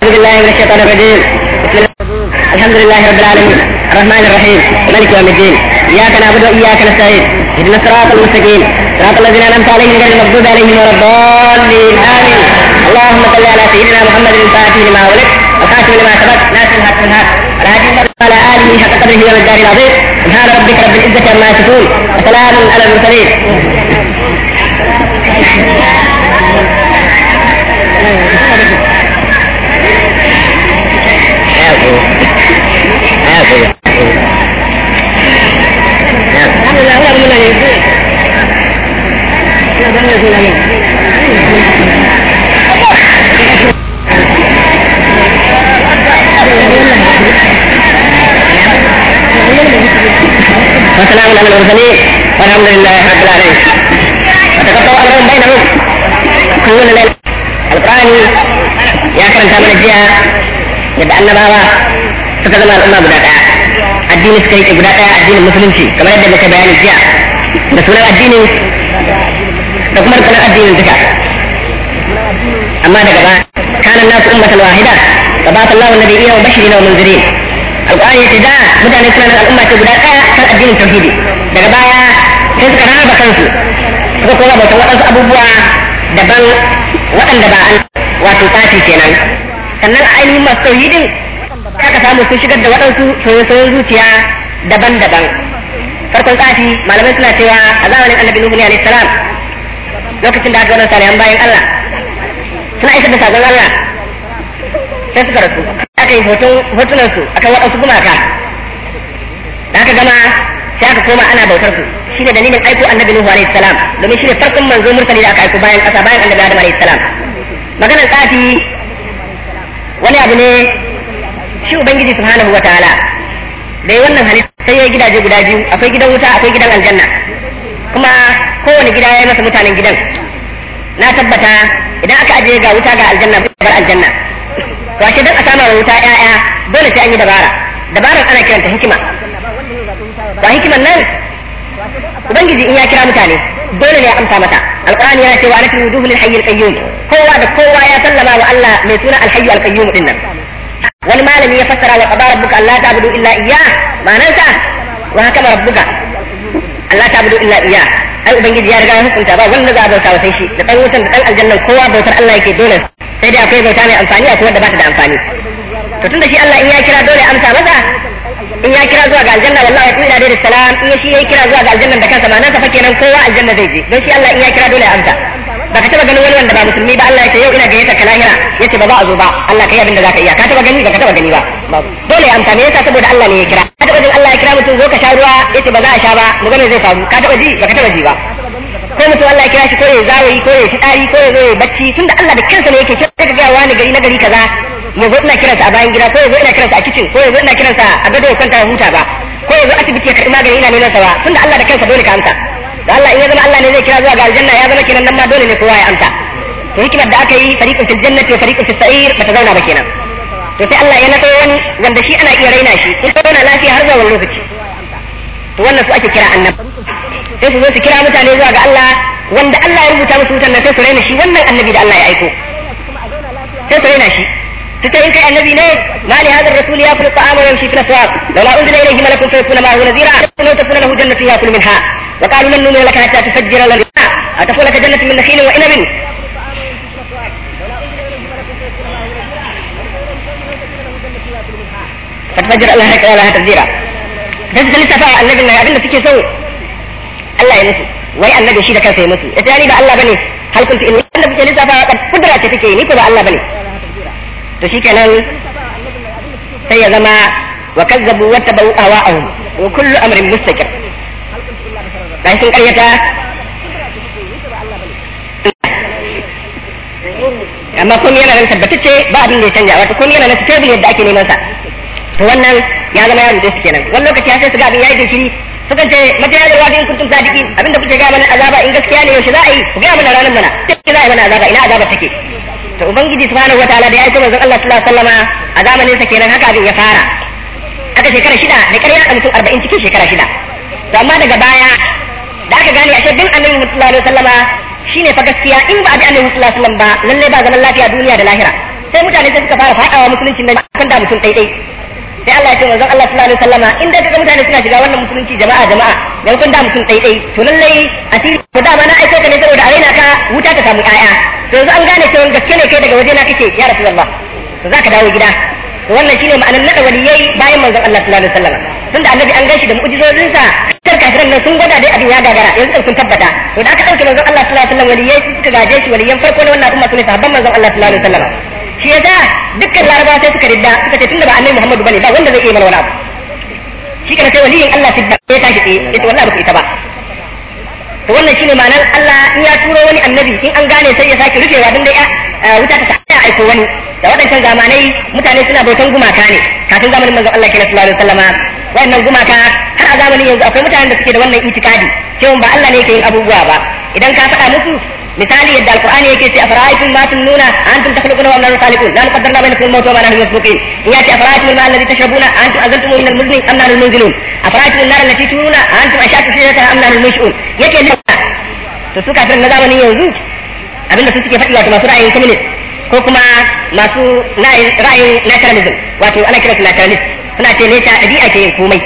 أعوذ بالله من الشيطان الرجيم. بسم الله. الحمد لله رب العالمين الرحمن الرحيم مالك يوم الدين. إياك نعبد وإياك نستعين. اهدنا الصراط المستقيم صراط الذين أنعمت عليهم غير المغضوب عليهم ولا الضالين آمين. اللهم صل على سيدنا محمد الفاتح لما أغلق والخاتم لما سبق ناصر الحق بالحق الهادي على آله حق قدره والمقدار العظيم. سبحان ربك رب العزة عما يصفون وسلام على المرسلين. وسلام على المرسلين والحمد لله رب العالمين. وتقطع أمرهم بينهم كل ليلة. القرآن يا كرم من الجهة يبقى أن بابا تتزمى الأمة بداتا الدين سكيك بداتا الدين المسلم كما يبدأ بك بيان الجهة بسونا الدين تكمل كنا الدين الزكاة. أما دقبا كان الناس أمة واحدة فبعث الله النبيين وبشرين ومنذرين. القرآن يتدعى مدى أن يكون الأمة بداتا كان الدين التوحيدي. دقبا كيف كان هذا بكنسو فكما بوتوقف أبو بوا دبان waɗanda ba an wato tashi kenan. Sannan a ainihin masu tauhidin aka samu sun shigar da waɗansu soyayyen zuciya daban-daban. Farkon tsafi malamai suna cewa a zamanin annabi Nuhu alaihi salam lokacin da aka wannan salihan bayan Allah suna isar da sakon Allah sai suka rasu aka yi hotunan su akan waɗansu gumaka da aka gama sai aka koma ana bautar su. Shi ne dalilin aiko annabi Nuhu alaihi salam domin shi ne farkon manzo murtali da aka aiko bayan ƙasa bayan annabi Adam alaihi salam. Maganar tsafi wani abu ne shi ubangiji subhanahu wa ta'ala da yi wannan halitta sai ya gidaje guda biyu, akwai gidan wuta akwai gidan aljanna, kuma kowane gida ya yi masa mutanen gidan. Na tabbata idan aka ajiye ga wuta ga aljanna bar aljanna to ashe dan a sama wa wuta ƴaƴa dole sai an yi dabarar ana kiranta hikima. Ba hikiman nan ubangiji in ya kira mutane dole ne ya amsa mata. Alqur'ani yana cewa anatu wujuhu lil hayyil qayyum. Kowa da kowa ya sallama wa Allah mai suna al-hayyu al-qayyum din nan. Wani malami ya fassara wa qadara rabbuka alla ta'budu illa iyyah, ma'anarsa wa hakama rabbuka alla ta'budu illa iyyah. Ai ubangiji ya riga ya hukunta ba wanda za a bauta wa sai shi, da dan wutan da dan aljanna kowa bautar Allah yake dole, sai dai akwai bauta mai amfani akwai wanda ba ta da amfani. To tunda shi Allah in ya kira dole amsa masa, in ya kira zuwa ga aljanna wallahi ya tsira da salam, in shi ya kira zuwa ga aljanna da kansa ma'ana sa fa kenan kowa aljanna zai je don shi Allah in ya kira dole ya amsa. Baka taba ganin wani wanda ba musulmi ba Allah ya ce yau ina gayyata ka lahira yace ba za a zo ba, Allah kai abin da zaka iya. Ka taba gani baka taba gani ba dole ya amsa. Me yasa? saboda Allah ne ya kira. Ka taba jin Allah ya kira mutum zo ka sha ruwa yace ba za a sha ba, mu ga me zai faru. Ka taba ji baka taba ji ba. Ko mutum Allah ya kira shi ko ya zawayi ko ya fitari ko ya zo ya bacci, tunda Allah da kansa ne yake kira ka ga wani gari na gari kaza yazo ina kiransa a bayan gida ko yazo ina kiransa a kitchen ko yazo ina kiransa a gado ya kwanta ya huta ba ko yazo asibiti ya karɓi magani ina neman sa ba, tunda Allah da kansa dole ka amsa. Da Allah in ya zama Allah ne zai kira zuwa ga aljanna ya zama kenan nan ma dole ne kowa ya amsa. To hikimar da aka yi fariqun fil jannati wa fariqun fis sa'ir bata zauna ba kenan. To sai Allah ya nato wani wanda shi ana iya raina shi in zauna lafiya har zuwa wani lokaci. To wannan su ake kira annabi. Sai su zo su kira mutane zuwa ga Allah wanda Allah ya rubuta musu wutan nan sai su raina shi wannan annabi da Allah ya aiko. Sai su raina shi. تتى إن كان النبي ليه ما لهذا الرسول يأكل الطعام ويمشي في الأسواق لولا أنزل إليه ملك فيكون معه نذيرا أو تكون له جنة يأكل منها وقالوا لن نؤمن لك حتى تفجر لنا أو تكون لك جنة من نخيل وعنب فتفجر لها تفجيرا. بس لسه النبي إنه أبن فيك سوء الله ينسي وي النبي شيء كان سيمسي إتاني بقى الله بني هل كنت إن النبي لسه قد قدرت فيك نيكو الله بني. To shi kenan sai ya zama wa kazzabu wa tabu awa'ahum wa kullu amrin mustaqir. Dai sun karyata amma kun yana nan tabbatacce ba abin da ya canja, wato kun yana nan stable yadda ake neman sa. To wannan ya zama ya rubuce su kenan. Wani lokaci sai su ga abin yayi jinkiri sukan ce mata ya zarwa in kuntum sadiqin, abinda kuke ga mana azaba in gaskiya ne yaushe za a yi ku ga mana ranar mana sai za a yi mana azaba, ina azaba take. To ubangiji subhanahu wataala da ya aika manzon Allah sallallahu alaihi wasallama a zamanin sa kenan haka abin ya fara. Aka shekara 6 da ƙarya da mutum 40 cikin shekara 6. To amma daga baya da aka gane ashe bin annabi sallallahu alaihi wasallama shine fa gaskiya, in ba a bi annabi sallallahu alaihi wasallam ba lalle ba zaman lafiya duniya da lahira. sai mutane sai suka fara fadawa musulunci nan kan da mutum ɗaiɗai sai Allah ya ce manzon Allah sallallahu alaihi wasallama in dai kaga mutane suna shiga wannan musulunci jama'a dan kun da mutum ɗaiɗai to lallai asiri to dama na aika ka ne saboda a raina ka wuta ta samu ƴaƴa to yanzu an gane cewa gaske ne kai daga waje na kake ya Rasulullah to zaka dawo gida to wannan shine ma'anar nada waliyai bayan manzon Allah sallallahu alaihi wasallama tunda annabi an gashi da mu'jizozinsa kar kafiran nan sun gwada dai abin ya gagara yanzu sun tabbata to da aka dauke manzon Allah sallallahu alaihi wasallam waliyai suka gaje shi waliyan farko na wannan umma sune sahabban manzon Allah sallallahu alaihi wasallam shi yasa dukkan larabawa sai suka ridda suka ce tunda ba annabi Muhammadu bane ba wanda zai iya mana wani abu shi kana sai waliyin Allah sidda ya tashi tsaye yace wallahi ba ku ita ba to wannan shine ma'anar Allah in ya turo wani annabi in an gane sai ya sake rufewa dan dai wuta ta ta aiko wani da waɗancan zamanai mutane suna bautan gumaka ne kafin zamanin manzon Allah sallallahu alaihi wasallama wannan gumaka har a zamanin yanzu akwai mutanen da suke da wannan itikadi cewa ba Allah ne yake yin abubuwa ba idan ka faɗa musu misali yadda alqur'ani yake ce afara'aytum ma tununa antum takhluquna wa antum khaliqun la nuqaddarna bainakum al-maut wa ma nahnu masbuqin in yati afara'aytum al-ma'a alladhi tashrabuna antum azantum min al-muzni am nahnu al-munzilun afara'aytum an-nar allati turuna antum ashatu shajaraha am nahnu al-munshi'un yake ne to su kafirin na zamanin yanzu abinda su suke faɗi wato masu ra'ayin communist ko kuma masu ra'ayin naturalism wato ana kiransu naturalist suna ce neta ɗabi'a ke yin komai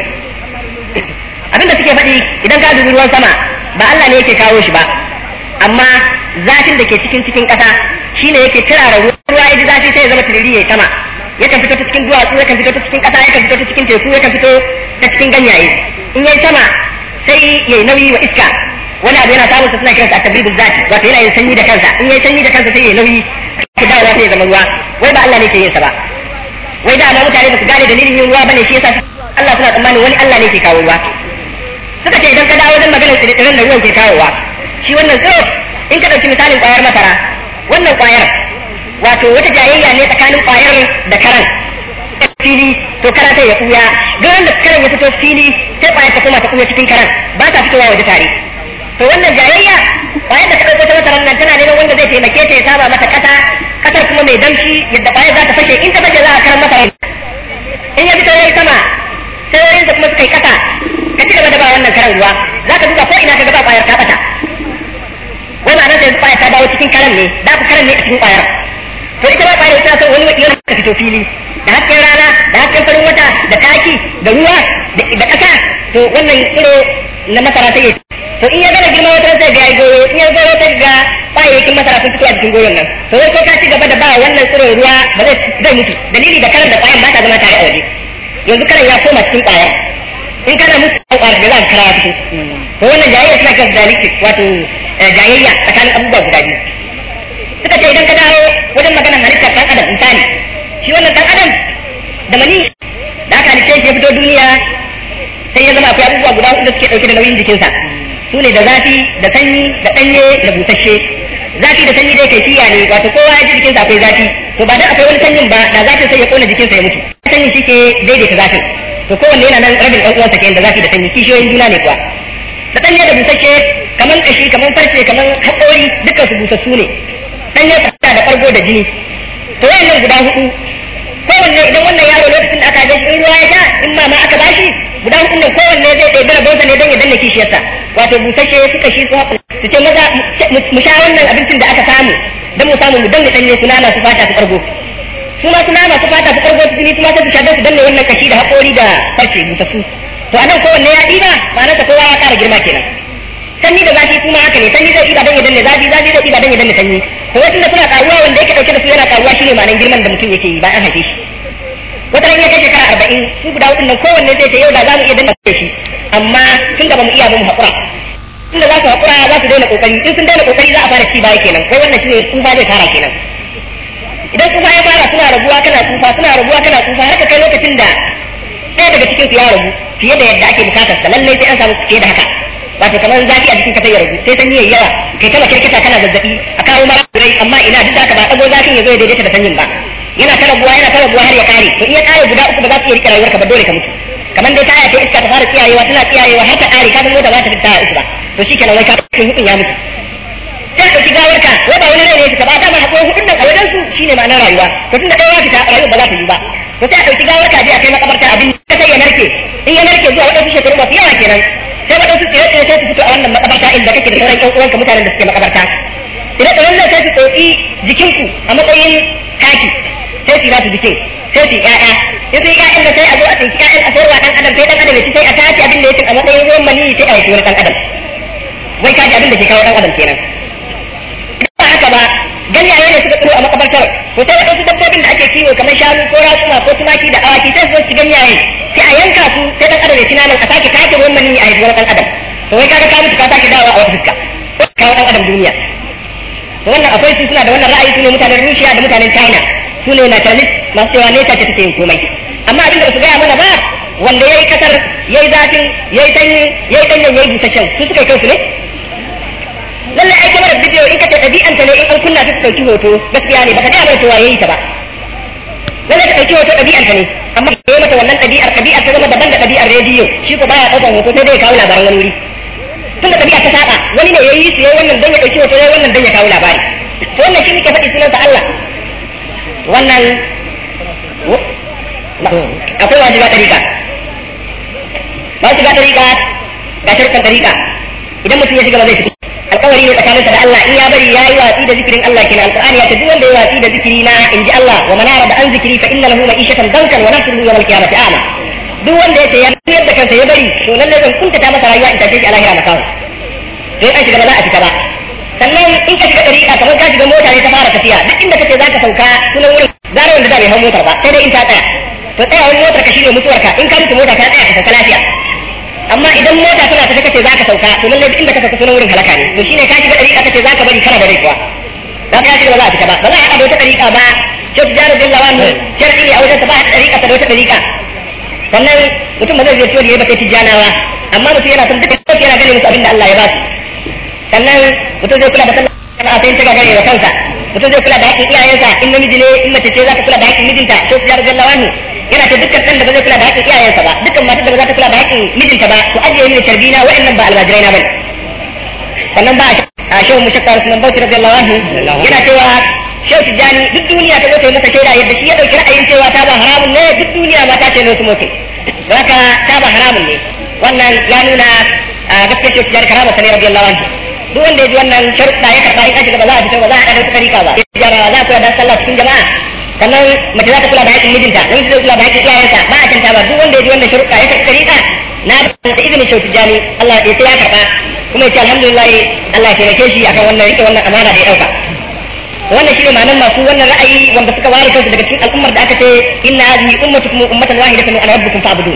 abinda suke faɗi idan ka dubi ruwan sama ba Allah ne yake kawo shi ba amma zafin da ke cikin ƙasa shine yake turara ruwa ya ji zafi sai ya zama turiri ya sama yakan fito ta cikin duwatsu yakan fito ta cikin ƙasa yakan fito ta cikin teku yakan fito ta cikin ganyaye in yayi sama sai yayi nauyi wa iska wani abu yana samun sa suna kiransa at-tabribul zati wato yana yin sanyi da kansa in yayi sanyi da kansa sai yayi nauyi ka dawo sai ya zama ruwa wai ba Allah ne ke yin sa ba wai da mutane ba su gane dalilin yin ruwa bane shi yasa Allah suna tsammanin wani Allah ne ke kawo ruwa suka ce idan ka dawo wajen maganar tsirran da ruwan ke kawowa shi wannan tsiro in ka dauki misalin kwayar masara wannan kwayar wato wata jayayya ne tsakanin kwayar da karan fili to karan sai ya kuya duk da karan ya fito fili sai kwayar ta koma ta kuya cikin karan ba ta fitowa waje tare to wannan jayayya kwayar da ka dauko ta masarar nan tana neman wanda zai taimake ta ya saba mata kasar kuma mai damshi yadda kwayar za ta fashe in ta fashe za a karan masarar in ya fito ya yi sama sai wayoyin da kuma suka yi kasa ka ci gaba da ba wannan karan ruwa za ka duba ko ina ka gaba kwayar ta bata wai ma'anar sai kwayar ta dawo cikin karan ne da ku karan ne a cikin kwayar to ita ba kwayar ita so wani yana ka fito fili da hasken rana da hasken farin wata da taki da ruwa da kasa to wannan tsiro na masara sai to in ya gana girma wata sai ga goyo in ya goyo ta ga kayayyakin masara sun fito a cikin goyon nan to wai ko ka ci gaba da ba wannan tsiron ruwa ba zai mutu dalili da karan da kwayan ba ta zama tare a waje yanzu karan ya koma cikin kwaya in kana musu kwayar da za ka kara fito to wannan jayayya suna kan dialectic wato jayayya tsakanin abubuwa guda biyu suka ce idan ka dawo wajen maganar halittar ɗan adam misali shi wannan ɗan adam da mani da aka halitta shi ya fito duniya sai ya zama akwai abubuwa guda huɗu da suke ɗauke da nauyin jikinsa su ne da zafi da sanyi da ɗanye da busasshe zafi da sanyi dai kaifiya ne wato kowa ya ji jikinsa akwai zafi to ba dan akwai wani sanyin ba da zafin sai ya kona jikinsa ya mutu sanyi shi ke daidaita zafin to kowanne yana nan rabin ɗan uwansa kenan da zafi da sanyi kishiyoyin juna ne kuwa da ɗanye da busasshe kaman kashi kaman farce kaman haƙori dukkan su busassu ne ɗanye fata da ɓargo da jini to wayannan guda huɗu kowanne idan wannan yaro lokacin da aka ga shi ruwa ya sha in ma aka bashi guda hudun nan kowanne zai ɗaya gara bonsa ne don ya danna kishiyarsa wato busasshe suka shi su ce maza mu sha wannan abincin da aka samu don mu samu mu danna ɗanye suna masu fata su ɓargo su ma suna masu fata su ɓargo su jini su ma sai su sha don su danna wannan kashi da haƙori da farce busassu to anan kowanne ya ɗiba ma'ana ta kowa ya ƙara girma kenan sanyi da zafi kuma haka ne sanyi zai ɗiba don ya danna zafi zafi zai ɗiba don ya danna sanyi to wasu da suna ƙaruwa wanda yake ɗauke da su yana ƙaruwa shine ma'anar girman da mutum yake yi bayan haife shi wata ran ya kai shekara 40 su guda hudun nan kowanne zai ce yau da za mu iya danna shi amma tun da ba mu iya ba mu haƙura tun da za su haƙura za su daina ƙoƙari in sun daina ƙoƙari za a fara ci baya kenan kai wannan shine tsufa zai fara kenan idan tsufa ya fara suna rabuwa kana tsufa suna rabuwa kana tsufa har ka kai lokacin da ɗaya daga cikin su ya rabu fiye da yadda ake bukatar sa lallai sai an samu fiye da haka wato kamar zafi a jikin ka sai ya rabu sai sanyi yayi yawa kai kama kirkita kana zazzabi a kawo mara rai amma ina duk da haka ba dago zafin ya zo ya daidaita da sanyin ba yana ta rabuwa har ya kare to in ya kare guda uku ba za su iya rike rayuwarka ba dole ka mutu kamar dai taya ta iska ta fara tsiyayewa tana tsiyayewa har ta kare ka san mota ba ta fita uku ba to shikenan wai ka kun hukun ya mutu sai ka shiga warka wai ba wani ne ka ba dama hakuri hukun nan a wajen su shine ma'anar rayuwa to tunda kai ya fita rayuwa ba za ta yi ba to sai a dauki gawarka je a kai makabarta abin ka sai ya narke in ya narke zuwa wadansu shekaru ba yawa kenan sai wadansu sai su fito a wannan makabarta inda kake da sauran ƴan uwanka mutanen da suke makabarta idan da wannan sai su ɗauki jikinku a matsayin taki sai su nasu jikin sai su ƴaƴa in sai ƴaƴan da sai a zo a tsinki ƴaƴan a sayarwa dan adam sai dan adam ya ci sai a tace abin da ya ci a matsayin ruwan mani sai a yi wani dan adam wai kaji abin da ke kawo dan adam kenan ba haka ba ganyaye ne suka tsiro a makabartar to sai wadansu dabbobin da ake kiwo kamar shanu ko raƙuma ko tumaki da awaki sai su ci ganyaye sai a yanka su sai dan adam ya ci naman a sake tace ruwan mani a yi wani dan adam to wai kaga ka mutu ka sake dawowa a wata fuska kawo dan adam duniya to wannan akwai su suna da wannan ra'ayi su ne mutanen Russia da mutanen China su ne naturalist masu cewa ne ta take yin komai amma abin da su gaya mana ba wanda yayi kasar yayi zafin yayi sanyi yayi danyen yayi busasshen su suka yi kansu ne lalle ai kamar bidiyo in ka ta dabi'an ta ne in an kunna ta dauki hoto gaskiya ne baka ga mai cewa yayi ta ba lalle ta dauki hoto dabi'an ta ne amma yayi mata wannan dabi'ar ta zama daban da dabi'ar rediyo shi ko baya daukan hoto sai dai kawo labaran wani wuri tunda dabi'a ta saba wani ne yayi su yayi wannan dan ya dauki hoto yayi wannan dan ya kawo labari to wannan shi muke faɗi sunan sa Allah wannan akwai wajiba tariqa ba shiga tariqa ga shirkan tariqa idan mutum ya shiga ba zai fito alƙawari ne tsakaninsa da Allah in ya bari ya yi watsi da zikirin Allah kenan alƙur'ani ya ce duk wanda ya watsi da zikiri na inji Allah wa man arada an zikiri fa inna lahu ma'ishatan dankan wa nahshuruhu yawm al-qiyamati a'ma duk wanda ya ce ya yadda kansa ya bari to lalle zan kuntata masa rayuwa in tace shi a lahira makawo sai an shiga ba za a fita ba sannan in ka shiga dariƙa kamar ka shiga mota ne ta fara tafiya duk inda kace zaka sauka sunan wurin zare wanda da bai hau motar ba sai dai in ta tsaya to tsayawar motar ka shine mutuwarka in ka mutu mota ta tsaya ka sauka lafiya amma idan mota tana tafi kace zaka sauka to lalle duk inda ka sauka sunan wurin halaka ne to shine ka shiga dariƙa kace zaka bari kana da rai kuwa za ka shiga ba za a fita ba ba za a haɗa wata dariƙa ba sai tijarar billahi wani sharadi ne a wajen ta ba dariƙa ta da wata dariƙa sannan mutum ba zai zai ciwo da ya ba sai tijjanawa amma mutum yana son duka sauki yana gane musu abin da Allah ya ba su sannan mutum zai kula da sallah a sayin ta gagare wa kansa mutum zai kula da haƙƙin iyayensa in namiji ne in mace ce za ta kula da haƙƙin mijinta sai tijarar billahi wani yana ta dukkan ɗan da ba zai kula da haƙƙin iyayensa ba dukkan matar da ba za ta kula da haƙƙin mijinta ba to ajiye ni da tarbina wa'annan ba almajirai na bane sannan ba a shehu mushakkar sunan bauchi radiyallahu anhu yana cewa shehu tijjani duk duniya ta zo ta yi masa shaida yadda shi ya ɗauki ra'ayin cewa ta ba haramun ne duk duniya ma ta ce ne su moke don haka ta ba haramun ne wannan ya nuna gaskiya shehu tijjani karama sa ne radiyallahu anhu duk wanda ya ji wannan sharuɗa ya karɓa in an shiga ba za a fito ba za a ɗaga wata ɗarika ba za a kula da sallah cikin jama'a sannan mace za ta kula da haƙƙin mijinta namiji zai kula da haƙƙin iyayensa ba a canta ba duk wanda ya ji wannan sharuɗa ya karɓi ɗarika na da izinin shehu tijjani Allah ya ce ya karɓa kuma ya ce alhamdulillah Allah ya taimake shi akan wannan rike wannan amana da ya ɗauka wannan shine ma'anar masu wannan ra'ayi wanda suka ware kansu daga cikin al'ummar da aka ce inna hadhihi ummatukum ummatan wahidatan wa ana rabbukum fa'budun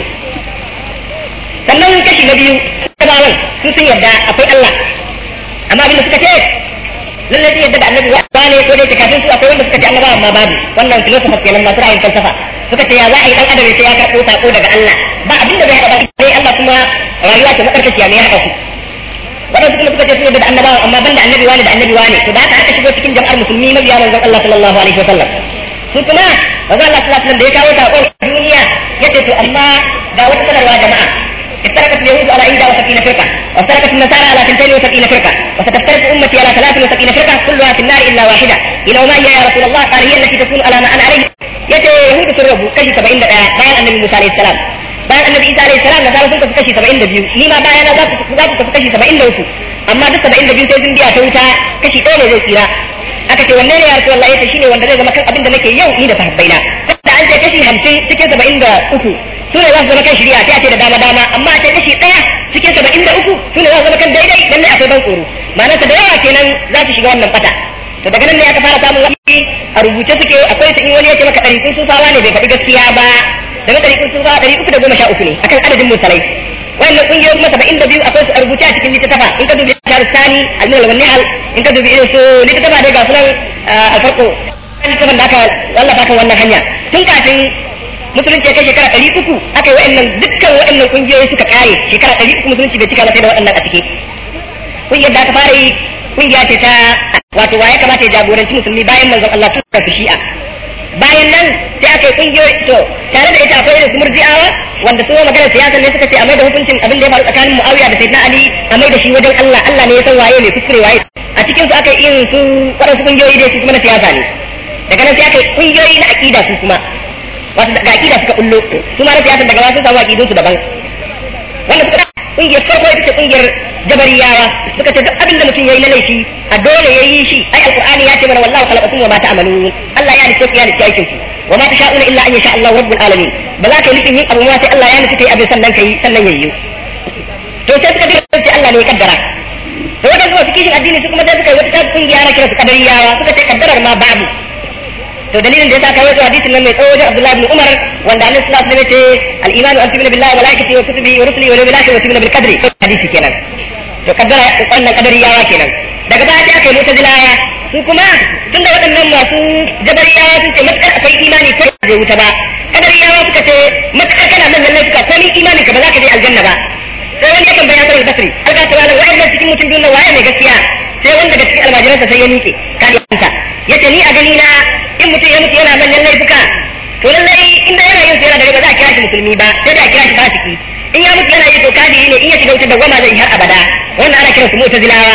sannan kashi na biyu tabawan sun yarda akwai Allah amma abinda suka ce lalle sun yarda da annabi wa ne ko dai kafin su akwai wanda suka ce annabawa amma babu wannan philosophers kenan masu ra'ayin falsafa suka ce ya za a yi dan adam sai ya karɓo sako daga Allah ba abinda bai haɗa ba sai Allah kuma rayuwa ce makarkaciya mai haɗa su waɗansu kuma suka ce sun yarda da annabawa amma banda annabi wani da annabi wani to da haka aka shigo cikin jama'ar musulmi mabiya manzon Allah sallallahu alaihi wa sallam su kuma manzon Allah sallallahu alaihi wa sallam da ya kawo sakon duniya yace to amma ga wata sanarwa jama'a افترقت اليهود على 71 فرقة وافترقت النصارى على 72 فرقة وستفترق أمتي على 73 فرقة كلها في النار إلا واحدة إلى ما هي يا رسول الله قال هي التي تكون على ما أنا عليه يتي يهود سربوا كشي 70 بيان النبي موسى عليه السلام بيان النبي عيسى عليه السلام نصارى سنك كشي 72 نيما بيان ذات كشي 73 أما دك 72 sai sun biya ta wuta kashi ɗaya ne zai tsira aka ce wanne ne ya rasu wallahi yace shine wanda zai zama kan abin da nake yau ni da sahabbaina da an ce kashi 50 cikin 73 su ne za su zama kan shari'a sai a ce da dama dama amma a ce kashi ɗaya cikin 73 su ne za su zama kan daidai dan ne akwai ban tsoro ma'anarsa da yawa kenan za su shiga wannan fata to daga nan ne aka fara samun wani a rubuce suke akwai su in wani ya ce maka ɗari sun sufawa ne bai faɗi gaskiya ba daga ɗari sun sufawa 313 ne akan adadin musalai wannan kungiyoyi kuma 72 akwai su a rubuce a cikin littattafa in ka dubi Sharistani al-Milal wal Nihal in ka dubi irin su littattafa dai ga sunan al-farqu littattafan da aka wallafa kan wannan hanya tun kafin musulunci ya kai shekara 300 aka yi wa'annan dukkan wa'annan kungiyoyi suka kare shekara 300 musulunci bai cika ba sai da waɗannan a ciki kungiyar da aka fara yi kungiya ce ta wato waye kamata ya jagoranci musulmi bayan manzon Allah tun da shi'a bayan nan sai aka yi kungiyoyi to tare da ita akwai irin su murji'awa wanda su magana siyasa ne suka ce a mai da hukuncin abin da ya faru tsakanin Muawiya da Sayyidina Ali a mai da shi wajen Allah Allah ne ya san waye ne kuskure waye a cikin su aka yi irin su waɗansu kungiyoyi dai su kuma na siyasa ne daga nan sai aka yi kungiyoyi na aqida su kuma wato daga aqida suka kullo su ma na siyasa daga wasu samu aqidun su daban wanda suka kungiyar farko ita ce kungiyar jabariyawa suka ce duk abin da mutum yayi na laifi a dole yayi shi ai alqur'ani ya ce mana wallahu khalaqakum wa ma ta'malun Allah ya halice ku ya halice aikin ku wa ma tasha'una illa an yasha Allah rabbul alamin ba za ka yi nufin yin abu ma sai Allah ya nufi kai abin sannan yayi to sai suka dinga ce Allah ne ya kaddara to wadansu wasu kishin addini su kuma sai suka yi wata kungiya na kira su kadariyawa suka ce kaddarar ma babu to dalilin da yasa kai wato hadisin nan mai tsawo da Abdullah ibn Umar wanda Annabi sallallahu alaihi wasallam ya ce al-imanu an tu'mina billahi wa malaikatihi wa kutubihi wa rusulihi wa yawmil akhir wa tu'mina bil qadri hadisi kenan to kaddara wannan kadariyawa kenan daga baya sai aka yi mutazilawa su kuma tunda waɗannan masu jabariyawa sun ce matakar akwai imani ko zai wuta ba kadariyawa suka ce matakar kana nan lallai suka komai imani ka ba za ka je aljanna ba sai wani yakan bayyana sai basri alga ta wala wa'annan cikin mutum biyun nan waye mai gaskiya sai wanda daga cikin almajiransa sai ya miƙe kadiyanta yace ni a gani na in mutum ya mutu yana manyan laifuka to lallai inda yana yin sai yana da ba za a kira shi musulmi ba sai da a kira shi fasiki in ya mutu yana yi to kadi ne in ya shiga wuta da goma zai har abada wannan ana kiransu mu'tazilawa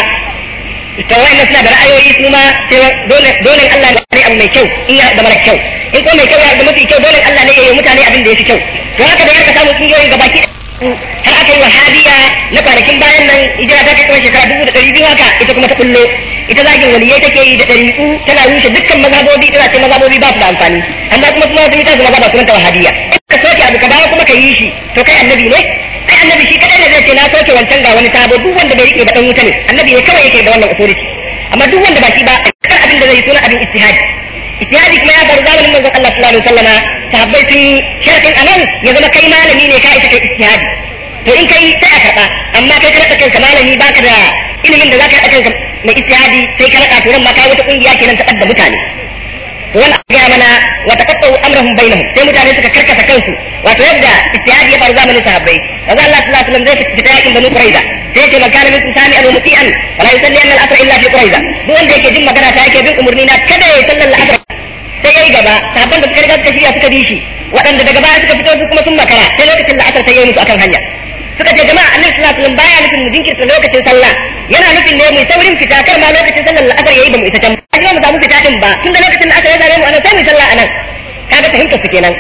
to wa'annan suna da ra'ayoyi su ma sai dole Allah ya yi abu mai kyau in ya da mara kyau in ko mai kyau ya da mafi kyau dole Allah ne ya yi mutane abin da ya fi kyau to haka da yarka samu kungiyoyi gabaki har aka yi wahabiya na kwanakin bayan nan hijira ta kai tsawon shekara 200 haka ita kuma ta kullo ita zagin waliyai take yi da ɗariƙu tana rushe dukkan mazhabobi tana ce mazhabobi ba su da amfani amma kuma sun yi ta zama ba sunan ta wahabiya in ka soke abu ka dawo kuma ka yi shi to kai annabi ne ai annabi shi kadai ne zai ce na soke wancan ga wani sabo duk wanda bai rike ba dan wuta ne annabi ne kawai yake da wannan authority amma duk wanda ba shi ba kan abin da zai yi sunan abin ijtihadi kuma ya faru zamanin manzon Allah sallallahu alaihi wasallama sahabbai sun sharafin anan ya zama kai malami ne ka isa kai ijtihadi to in kai sai a karba amma kai ka kanka malami baka da ilimin da zaka kanka mai ijtihadi sai ka raka turan ma kai wata kungiya kenan ta kadda mutane wannan ga mana wa taqattu amrahum bainahum sai mutane suka karkata kansu wato yadda ijtihadi ya faru zamanin sahabbai manzo Allah sallallahu alaihi wasallam zai fita yakin banu quraiza sai ce makana min sami al-muti'an wala yusalli anna al-asr illa fi quraiza duk wanda yake jin magana ta yake bin umurni na kada ya sallar al-asr sai yayi gaba sahabban da suka riga suka shirya suka bi shi waɗanda daga baya suka fito su kuma sun makara sai lokacin da asar sai yayi musu akan hanya suka ce jama'a annabi sallallahu alaihi wasallam baya nufin mu jinkirta lokacin sallah yana nufin ne mu saurin fita kar ma lokacin sallar al-asr yayi ba mu isa can ba mu samu fita din ba tunda lokacin da asar ya zare mu anan sai mu sallah anan kaga fahimta su kenan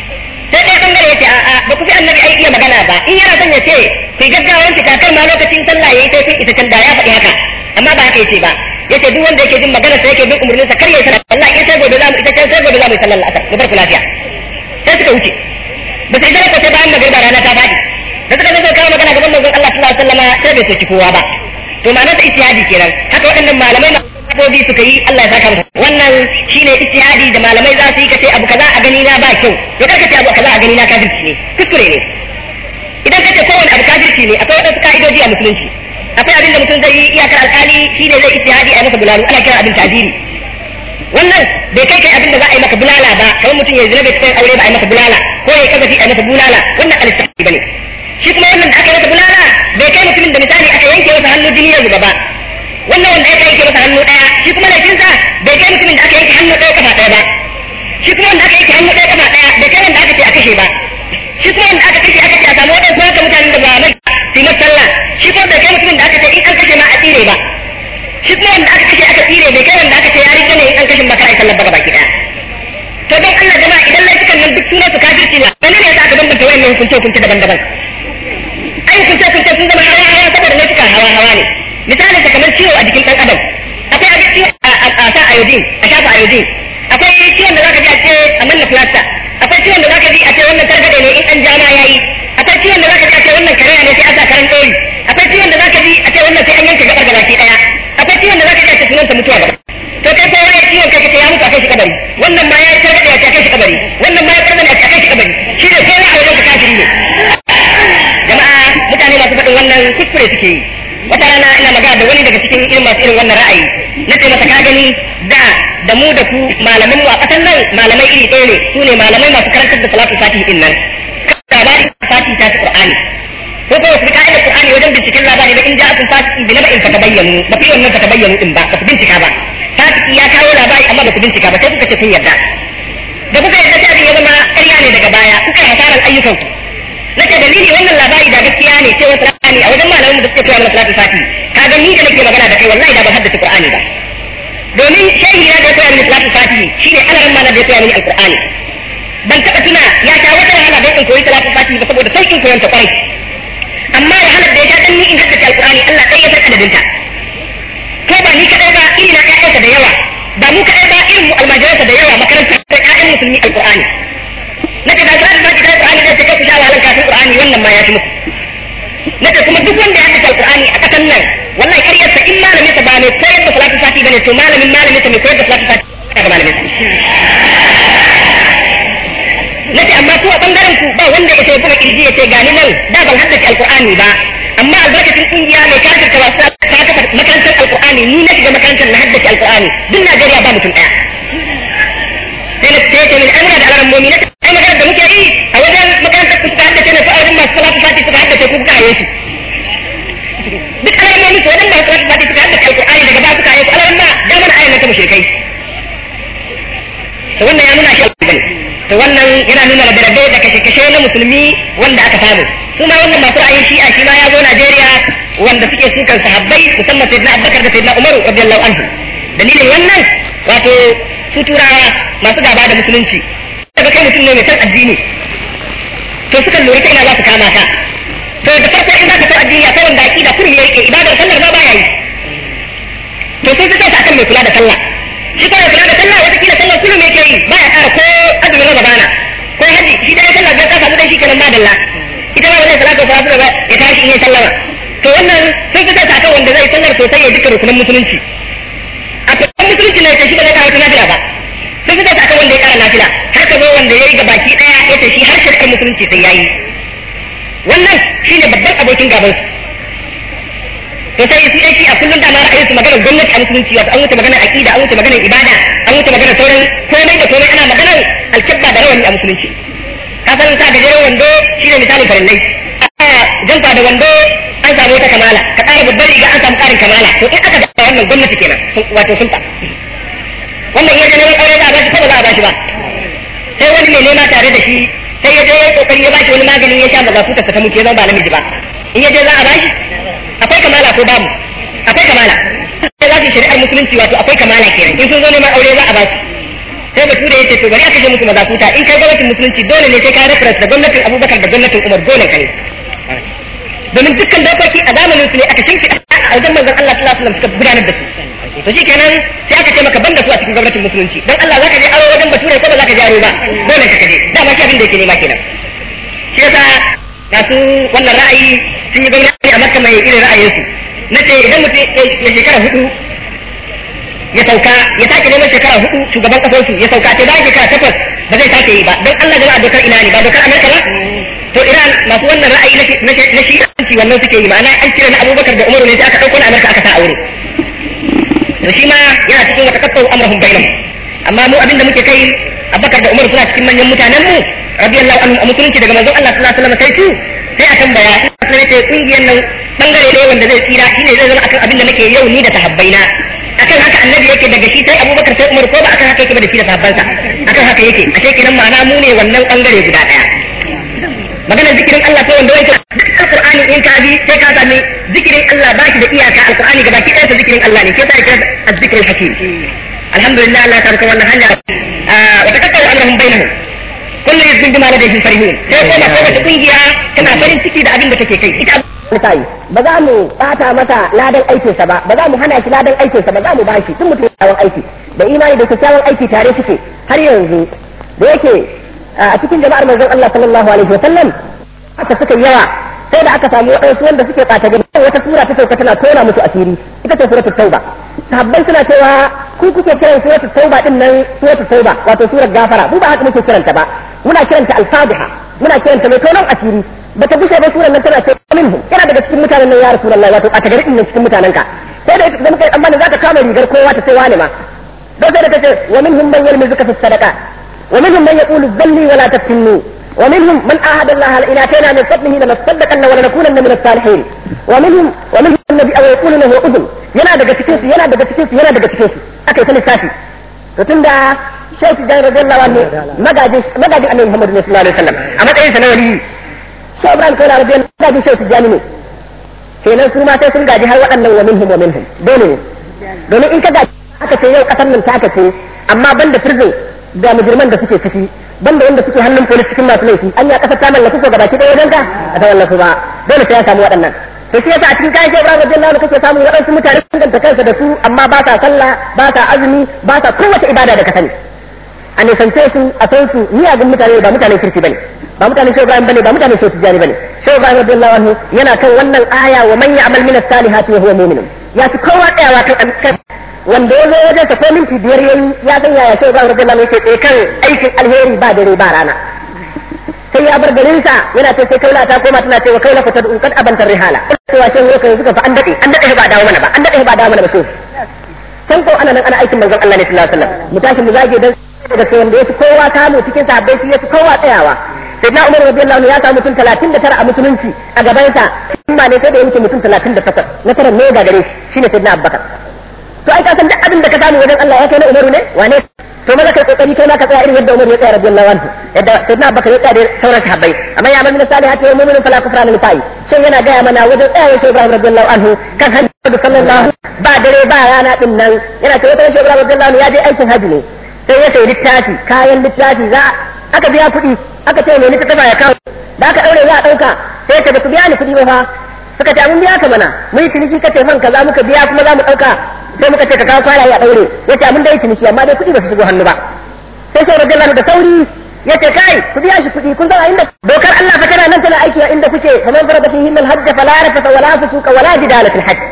sai dai bangare yace a'a ba ku fi annabi ai iya magana ba in yana son ya ce ku gaggawan fita kar ma lokacin sallah yayi sai kun isa can da ya faɗi haka amma ba haka yace ba yace duk wanda yake jin magana sai yake bin umurnin sa kar ya sallah wallahi in sai gobe za mu ita can sai gobe za mu sallar al-asr mu barku lafiya sai suka wuce ba sai da sai bayan magriba rana ta fadi da suka zo kawo magana gaban manzon Allah sallallahu alaihi wasallam sai bai soki kowa ba to ma'anar ta ijtihadi kenan haka waɗannan malamai mabobi suka yi Allah ya saka musu wannan shine ijtihadi da malamai za su yi kace abu kaza a gani na ba kyau to kar kace abu kaza a gani na kafirci ne kuskure ne idan kace kowane abu kafirci ne akwai wadansu ka'idoji a musulunci akwai abin da mutum zai yi iyakar alƙali shine zai ijtihadi a masa bulalu ana kira abin tabiri wannan bai kai abin da za a yi maka bulala ba kamar mutum ya zina bai cikin aure ba a yi maka bulala ko ya kazafi a yi masa bulala wannan alistafi bane shi kuma wannan da aka yi masa bulala bai kai mutumin da misali aka yanke masa hannu jini ya zuba ba wannan wanda aka yanke masa hannu daya shi kuma laifinsa bai kai mutumin da aka yanke hannu daya kafa daya ba shi kuma wanda aka yanke hannu daya kafa daya bai kai wanda aka ce a kashe ba shi kuma wanda aka kashe aka ce a samu wadansu haka mutanen da ba mai su yi sallah shi kuma bai kai mutumin da aka ce in an kashe ma a tsire ba shi kuma wanda aka kashe aka tsire bai kai wanda aka ce ya rike ne in an kashe maka ai sallar baka baki daya to don Allah jama'a idan laifukan nan duk sunan su kafirci ne dan ne yasa aka bambanta wayannan hukunce daban-daban ai hukunce sun zama hawa saboda laifuka hawa ne misalin ta kamar ciwo a jikin dan adam akwai abin ciwo a sa iodine a shafa iodine akwai ciwon da zaka ji a ce a manna plaster akwai ciwon da zaka ji a ce wannan targade ne in an jama yayi akwai ciwon da zaka ji a ce wannan karaya ne sai a sa karan ɗori akwai ciwon da zaka ji a ce wannan sai an yanke gabar gabaki daya akwai ciwon da zaka ji a ce sunan ta mutuwa gaba to kai kowa ya ciwon kai ya mutu a kai shi kabari wannan ma ya targade ya kai shi kabari wannan ma ya targade ya kai shi kabari shi ne kowa a wajen ka kafiri ne jama'a mutane masu faɗin wannan kuskure suke yi wata rana ina magana da wani daga cikin irin masu irin wannan ra'ayi na ce masa ka gani da mu da ku malaman mu a ƙasar nan malamai iri ɗaya ne su ne malamai masu karantar da salatu fatihi din nan labari fatihi ta Qur'ani ko ko su ka ida Qur'ani wajen binciken labari da in ja akun fatihi bi naba'in fatabayyanu ba fi wannan fatabayyanu din ba su bincika ba fatihi ya kawo labari amma ba su bincika ba sai kuka ce sun yarda da kuka yarda sai ya zama ƙarya ne daga baya kuka hasaran ayyukanku nake dalili wannan labari da gaskiya ne cewa Qur'ani a wajen malamin da suke koyar da salatu fatihi kaga ni da nake magana da kai wallahi da ban haddace Qur'ani ba domin shehi na da ya koyar da salatu fatihi shine alaran mana da ya koyar mini alqur'ani ban taba tuna ya ta wata wahala da in koyi salatu fatihi ba saboda sauƙin koyon ta kwarai amma wahalar da ya ta dan ni in haddace alqur'ani Allah kai ya san adadinta kai ba ni kadai ba ina ƴaƴanka da yawa ba mu kadai ba irin mu almajiransa da yawa makaranta da ƴaƴan musulmi alqur'ani nake da zai ba ki da alqur'ani da take ku sha wahalan kafin qur'ani wannan ma ya fi muku nake kuma duk wanda ya haddace alqur'ani a kasan nan wallahi ƙaryarsa in malamin sa ba mai koyar da salatu sati bane to malamin sa mai koyar da salatu sati ga malamin sa nace amma ku a bangaren ku ba wanda ya sai buga kirji ya ce gani nan da ban haddace alqur'ani ba amma albarkacin kungiya mai kafir ta wasa ta kafa makarantar alqur'ani ni na shiga makarantar na haddace alqur'ani duk Najeriya ba mutum daya sai na ce min amra da alaran mu'mina ai magana da muke yi a wajen makarantar ku ta haddace ne ko a wajen masu salatu sati suka haddace ku kuka yi su duk alamomi to wajen masu salatu sati suka haddace alqur'ani daga ba suka yi su alaran ma da mana ayyana ta mushrikai to wannan ya nuna shi alqur'ani to wannan yana nuna rabe-rabe da kashe-kashe na musulmi wanda aka samu su ma wannan masu ra'ayin shi'a shi ma ya zo Najeriya wanda suke sukan sahabbai musamman sayyidina Abubakar da sayyidina Umar radiyallahu anhu dalilin wannan wato su turawa masu gaba da musulunci daga kai mutum ne mai san addini to sukan lura ta ina za su kama ka to da farko in za ka san addini akwai wanda aqida kulli yake ibadar sallar ma baya yi to sai suka sa kan mai kula da sallah shi ko kula da sallah wata kila sallar kullum yake yi baya ƙara ko azumin Ramadana ko haji shi da sallar da ka samu dai shikenan madalla ita ma wannan salatu salatu ba ya tashi in ya sallama to wannan sai ka ta kan wanda zai sallar sosai ya dukkan rukunin musulunci a cikin musulunci ne shi ba zai kawo nafila ba sai ka ta kan wanda ya ƙara nafila har ka zo wanda yayi ga baki daya ya tashi har shirkar musulunci sai yayi wannan shine babban abokin gaban to sai su yake a kullun da ma ra'ayin su magana gwamnati a musulunci wato an wuce magana aqida an wuce magana ibada an wuce magana sauran komai da komai ana magana alkibba da rawani a musulunci ka san sa da jeren wando shine misalin farillai janta da wando an samu wata kamala ka ƙara babbar riga an samu ƙarin kamala to in aka da wannan gwamnati kenan wato sun ta wannan iya neman aure za a bashi ko ba za a bashi ba sai wani mai nema tare da shi sai ya je ya kokari ya bashi wani magani ya sha mazafuta ta mutu ya zama ba namiji ba in ya je za a bashi akwai kamala ko babu akwai kamala sai za su shari'ar musulunci wato akwai kamala kenan in sun zo neman aure za a basu sai bature ya ce to bari aka je musu mazakuta in kai gwamnatin musulunci dole ne sai ka reference da gwamnatin Abubakar da gwamnatin Umar dole ka ne domin dukkan dokoki a zamanin su ne aka shimfi a wajen manzon Allah sallallahu alaihi wasallam suka gudanar da su to shikenan sai aka ce maka banda su a cikin gwamnatin musulunci dan Allah zaka je aro wajen bature ko ba zaka je aro ba dole ka je dama shi abin da yake nema kenan shi yasa ga su wannan ra'ayi sun yi gwamnati a Makka mai irin ra'ayinsu nace idan mutum ya shekara 4 ya sauka ya sake neman shekara 4 shugaban kasar su ya sauka sai bayan shekara 8 ba zai sake yi ba dan Allah jama'a dokar ina ne ba dokar Amerika ba to Iran masu wannan ra'ayi na shi wannan suke yi ma'ana an cire na Abubakar da Umaru ne sai aka dauko na Amerika aka sa aure to shi ma yana cikin wata kakkau amrahum bainahum amma mu abinda muke kai Abubakar da Umaru suna cikin manyan mutanen mu radiyallahu anhu a musulunci daga manzon Allah sallallahu alaihi wasallam sai su sai a tambaya sai ce kungiyar nan bangare ne wanda zai tsira shine zai zama akan abin da nake yau ni da sahabbaina akan haka annabi yake daga shi sai Abubakar sai Umar ko ba akan haka yake ba da shi da sahabbansa akan haka yake a ce kenan ma'ana mu ne wannan bangare guda daya maganar zikirin Allah ko wanda yake alqur'ani in ka bi sai ka sami zikirin Allah ba shi da iyaka alqur'ani gaba ki ɗaya zikirin Allah ne ke sai ka azzikrul hakim alhamdulillah Allah ta wannan hanya wa takattaru amrahum bainahum kullu yuzin bima ladayhi farihun sai kuma kowace kungiya tana farin ciki da abin da take kai ita misali ba za mu bata masa ladan aikinsa ba ba za mu hana shi ladan aikinsa ba za mu bashi tun mutum kyakkyawan aiki da imani da kyakkyawan aiki tare suke har yanzu da yake a cikin jama'ar manzon Allah sallallahu alaihi wa sallam aka suka yawa sai da aka samu waɗansu wanda suke ɓata gari wata sura ta sauka tana tona musu asiri ita ce suratul tauba sahabbai suna cewa ku kuke kiran suratul tauba din nan suratul tauba wato surar gafara mu ba haka muke kiranta ba muna kiranta al-fadiha muna kiranta mai tonon asiri bata bushe ba suran nan tana ce minhu kana daga cikin mutanen nan ya rasulullahi wato ɓata gari din nan cikin mutanen ka sai da idan kai amma za ka kama rigar kowa ta sai wani ma don sai da kace wa minhum man yalmizuka fi sadaqa wa minhum man yaqulu dhalli wa la taftinni ومنهم من عاهد الله إن آتينا من فضله لنصدقن ولنكونن من الصالحين ومنهم الذي أو يقول له أذن yana daga cikin su aka yi ta lissafi to tunda Sheikh Jani radiyallahu anhu magajin Annabi Muhammad sallallahu alaihi wasallam a matsayin sa na wali Sheikh Ibrahim Kaula radiyallahu anhu magajin Sheikh Jani ne kenan su ma sai sun gaji har waɗannan wa minhum dole ne domin in ka gaji aka ce yau kasar nan ta aka ce amma banda prison da mujirman da suke ciki banda wanda suke hannun polis cikin masu laifi an ya kasar ta mallaku ko gabaki ɗaya wajen ka a ta wallafu ba dole sai ya samu waɗannan to shi yasa a cikin kayan Shehu Ibrahim radiyallahu anhu kake samun waɗansu mutane sun danta kansa da su amma ba sa sallah ba sa azumi ba sa kowace ibada da ka sani a nisance su a san su miyagun mutane ba mutanen kirki bane ba mutanen Shehu Ibrahim bane ba mutanen Shehu Tijjani bane Shehu Ibrahim radiyallahu anhu yana kan wannan aya wa man ya'mal min as-salihati wa huwa mu'min ya fi kowa tsayawa kan wanda ya zo wajen sa ko minti biyar yayi ya san yaya Shehu Ibrahim radiyallahu anhu yake tsaye kan aikin alheri ba dare ba rana sai ya bar garinsa yana ce sai kaula ta koma tana cewa kaula ku tad'u kad abantar rihala cewa shin yau suka fa an dade ba dawo mana ba an dade ba dawo mana ba so san ko ana nan ana aikin manzon Allah ne sallallahu alaihi wasallam mu tashi mu zage dan daga sai wanda yafi kowa samu cikin sahabbai shi yafi kowa tsayawa sai na Umar radiyallahu anhu ya samu mutum 39 a musulunci a gaban sa kuma ne sai da yake mutum 38 na tara ne ga gare shi shine sayyidina Abubakar to ai ka san duk abin da ka samu wajen Allah ya kai na Umaru ne wane to maza kai kokari kai ma ka tsaya irin yadda Umar ya tsaya radiyallahu anhu yadda sayyidina Abubakar ya tsaya da sauran sahabbai amma ya mamina salihati wa mu'minun fala kufrana lillahi shin yana ga mana wajen tsaya Shehu Ibrahim radiyallahu anhu kan hajji sallallahu ba dare ba rana din nan yana cewa Shehu Ibrahim radiyallahu anhu ya je aikin haji ne sai ya sayi littafi kayan littafi za aka biya kuɗi aka ce mai littafa ya kawo da aka daure za a dauka sai ya ce ba ku biya ni kuɗi ba fa suka ce mun biya ka mana mun yi ciniki kace man kaza muka biya kuma za mu dauka sai muka ce ka kawo kwalaye a daure yace mun dai ciniki amma dai kuɗi ba su shigo hannu ba sai Shehu radiyallahu da sauri yace kai ku biya shi kuɗi kun san inda dokar Allah fa tana nan tana aiki a inda kuke kamar farada fihi al hajj fala rafata wala fusuqa wala jidala fil hajj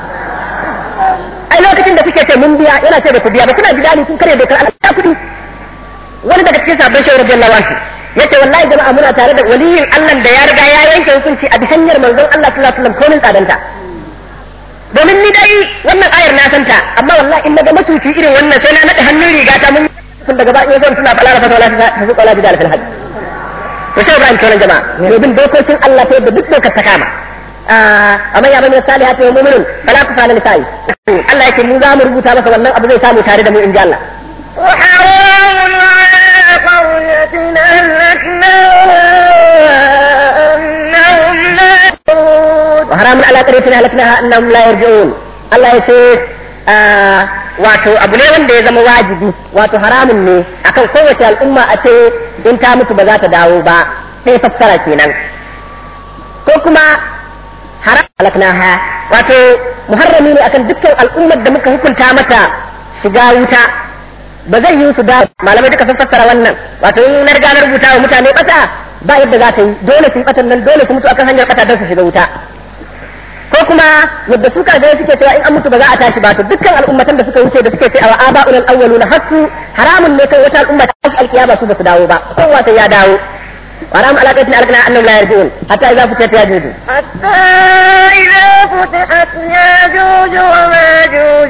ai lokacin da kuke ce mun biya yana ce da ku biya ba kuna jidali kun kare dokar Allah ya kuɗi wani daga cikin sabbin Shehu radiyallahu anhu yace wallahi jama'a muna tare da waliyin Allah da ya riga ya yanke hukunci a hanyar manzon Allah sallallahu alaihi wasallam komin tsadanta domin ni dai wannan ayar na santa amma wallahi in naga masuci irin wannan sai na nade hannun riga ta mun tun daga bayan zan suna falara fa wala ta zuƙa wala bidal fil hajj to Shehu Ibrahim kenan jama'a ne bin dokokin Allah ta yadda duk dokar ta kama amma ya bani salihati wa mu'minun fala kufana lisai Allah yake mun za mu rubuta masa wannan abu zai samu tare da mu inji Allah وحرام على قرية أهلكناها أنهم لا يرجعون وحرام على قرية أهلكناها أنهم لا يرجعون الله يقول wato abu ne wanda ya zama wajibi wato haramun ne akan kowace al'umma a ce in ta mutu ba za ta dawo ba sai fassara kenan ko kuma haram alaknaha wato muharrami ne akan dukkan al'ummar da muka hukunta mata shiga wuta ba zai yi su da malamai duka sun fassara wannan wato in na riga na rubuta wa mutane bata ba yadda za ta yi dole su yi batan nan dole su mutu akan hanyar bata don su shiga wuta ko kuma yadda su kaje suke cewa in an mutu ba za a tashi ba to dukkan al'ummatan da suka wuce da suke cewa aba'ul awwaluna hasu haramun ne kai wata al'umma ta tashi alkiyama su ba su dawo ba kowa sai ya dawo haram ala qatin alqana annahum la yarji'un hatta idza futat yajuju حتى إذا فتحت ياجوج وماجوج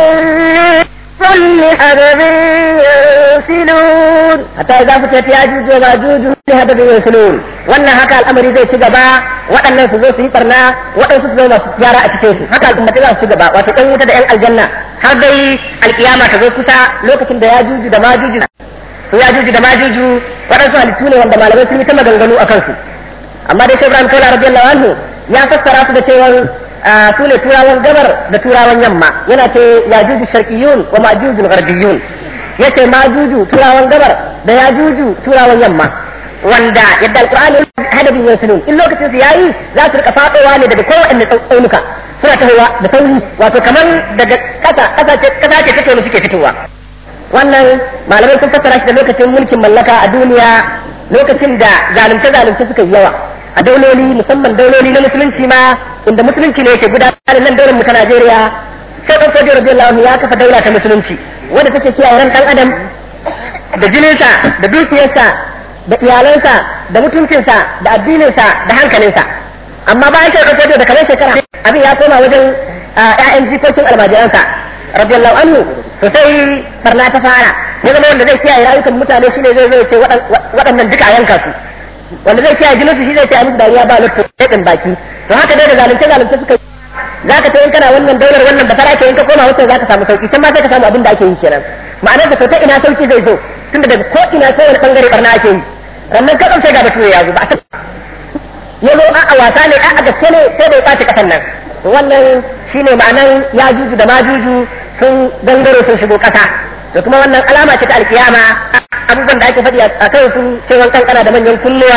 كل حدب ينسلون hatta idza futat yajuju wa majuju li hadab yaslun wannan haka al'amari zai ci gaba waɗannan su zo su yi barna waɗansu su zo masu gyara a cikin su haka al'ummati za su ci gaba wato ɗan wuta da ƴan aljanna har dai alkiyama ta zo kusa lokacin da yajuju da majuju yajuju da majuju waɗansu halittu ne wanda malamai sun yi ta maganganu a kansu amma dai Shehu Ibrahim Kaula radiyallahu anhu ya fassara su da cewa su ne turawan gabar da turawan yamma yana ce yajuju sharqiyun wa majuju gharbiyun yace majuju turawan gabar da yajuju turawan yamma wanda yadda alqur'ani hadabin yasulun in lokacin su yayi za su rika fadowa ne daga kowanne tsaunuka suna tahowa da sauri wato kaman daga kasa ce take suke fitowa wannan malamai sun fassara shi da lokacin mulkin mallaka a duniya lokacin da zalunce suka yi yawa a dauloli musamman dauloli na musulunci ma inda musulunci ne yake gudanar nan daular mu ta Najeriya sai dan Saudi radiyallahu anhu ya kafa daula ta musulunci wanda take kiyaye ran dan adam da jininsa da dukiyarsa da iyalansa da mutuncinsa da addininsa da hankalinsa amma bayan sai dan Saudi da kamar shekara abin ya koma wajen ƴaƴan jikokin almajiransa radiyallahu anhu to sai farna ta fara ya zama wanda zai kiyaye rayukan mutane shine zai ce waɗannan duka yanka su wanda zai kiyaye jinin su shi zai ce musu dariya ba luttu ɗin baki to haka dai da zalunce suka zaka ta kana wannan daular wannan da fara ke in ka koma wacce zaka samu sauki can ma sai ka samu abin da ake yi kenan ma'anar da ta ina sauki zai zo tunda daga ko ina sai wani bangare barna ake yi rannan kadan sai ga bature ya zo ba ya zo a wasa ne a gaske ne sai bai kwace kasan nan wannan shine ma'anar ya juju da majuju sun dangaro sun shigo kasa to kuma wannan alama ce ta alkiyama abubuwan da ake faɗi a kan su cewa kankana da manyan kulluwa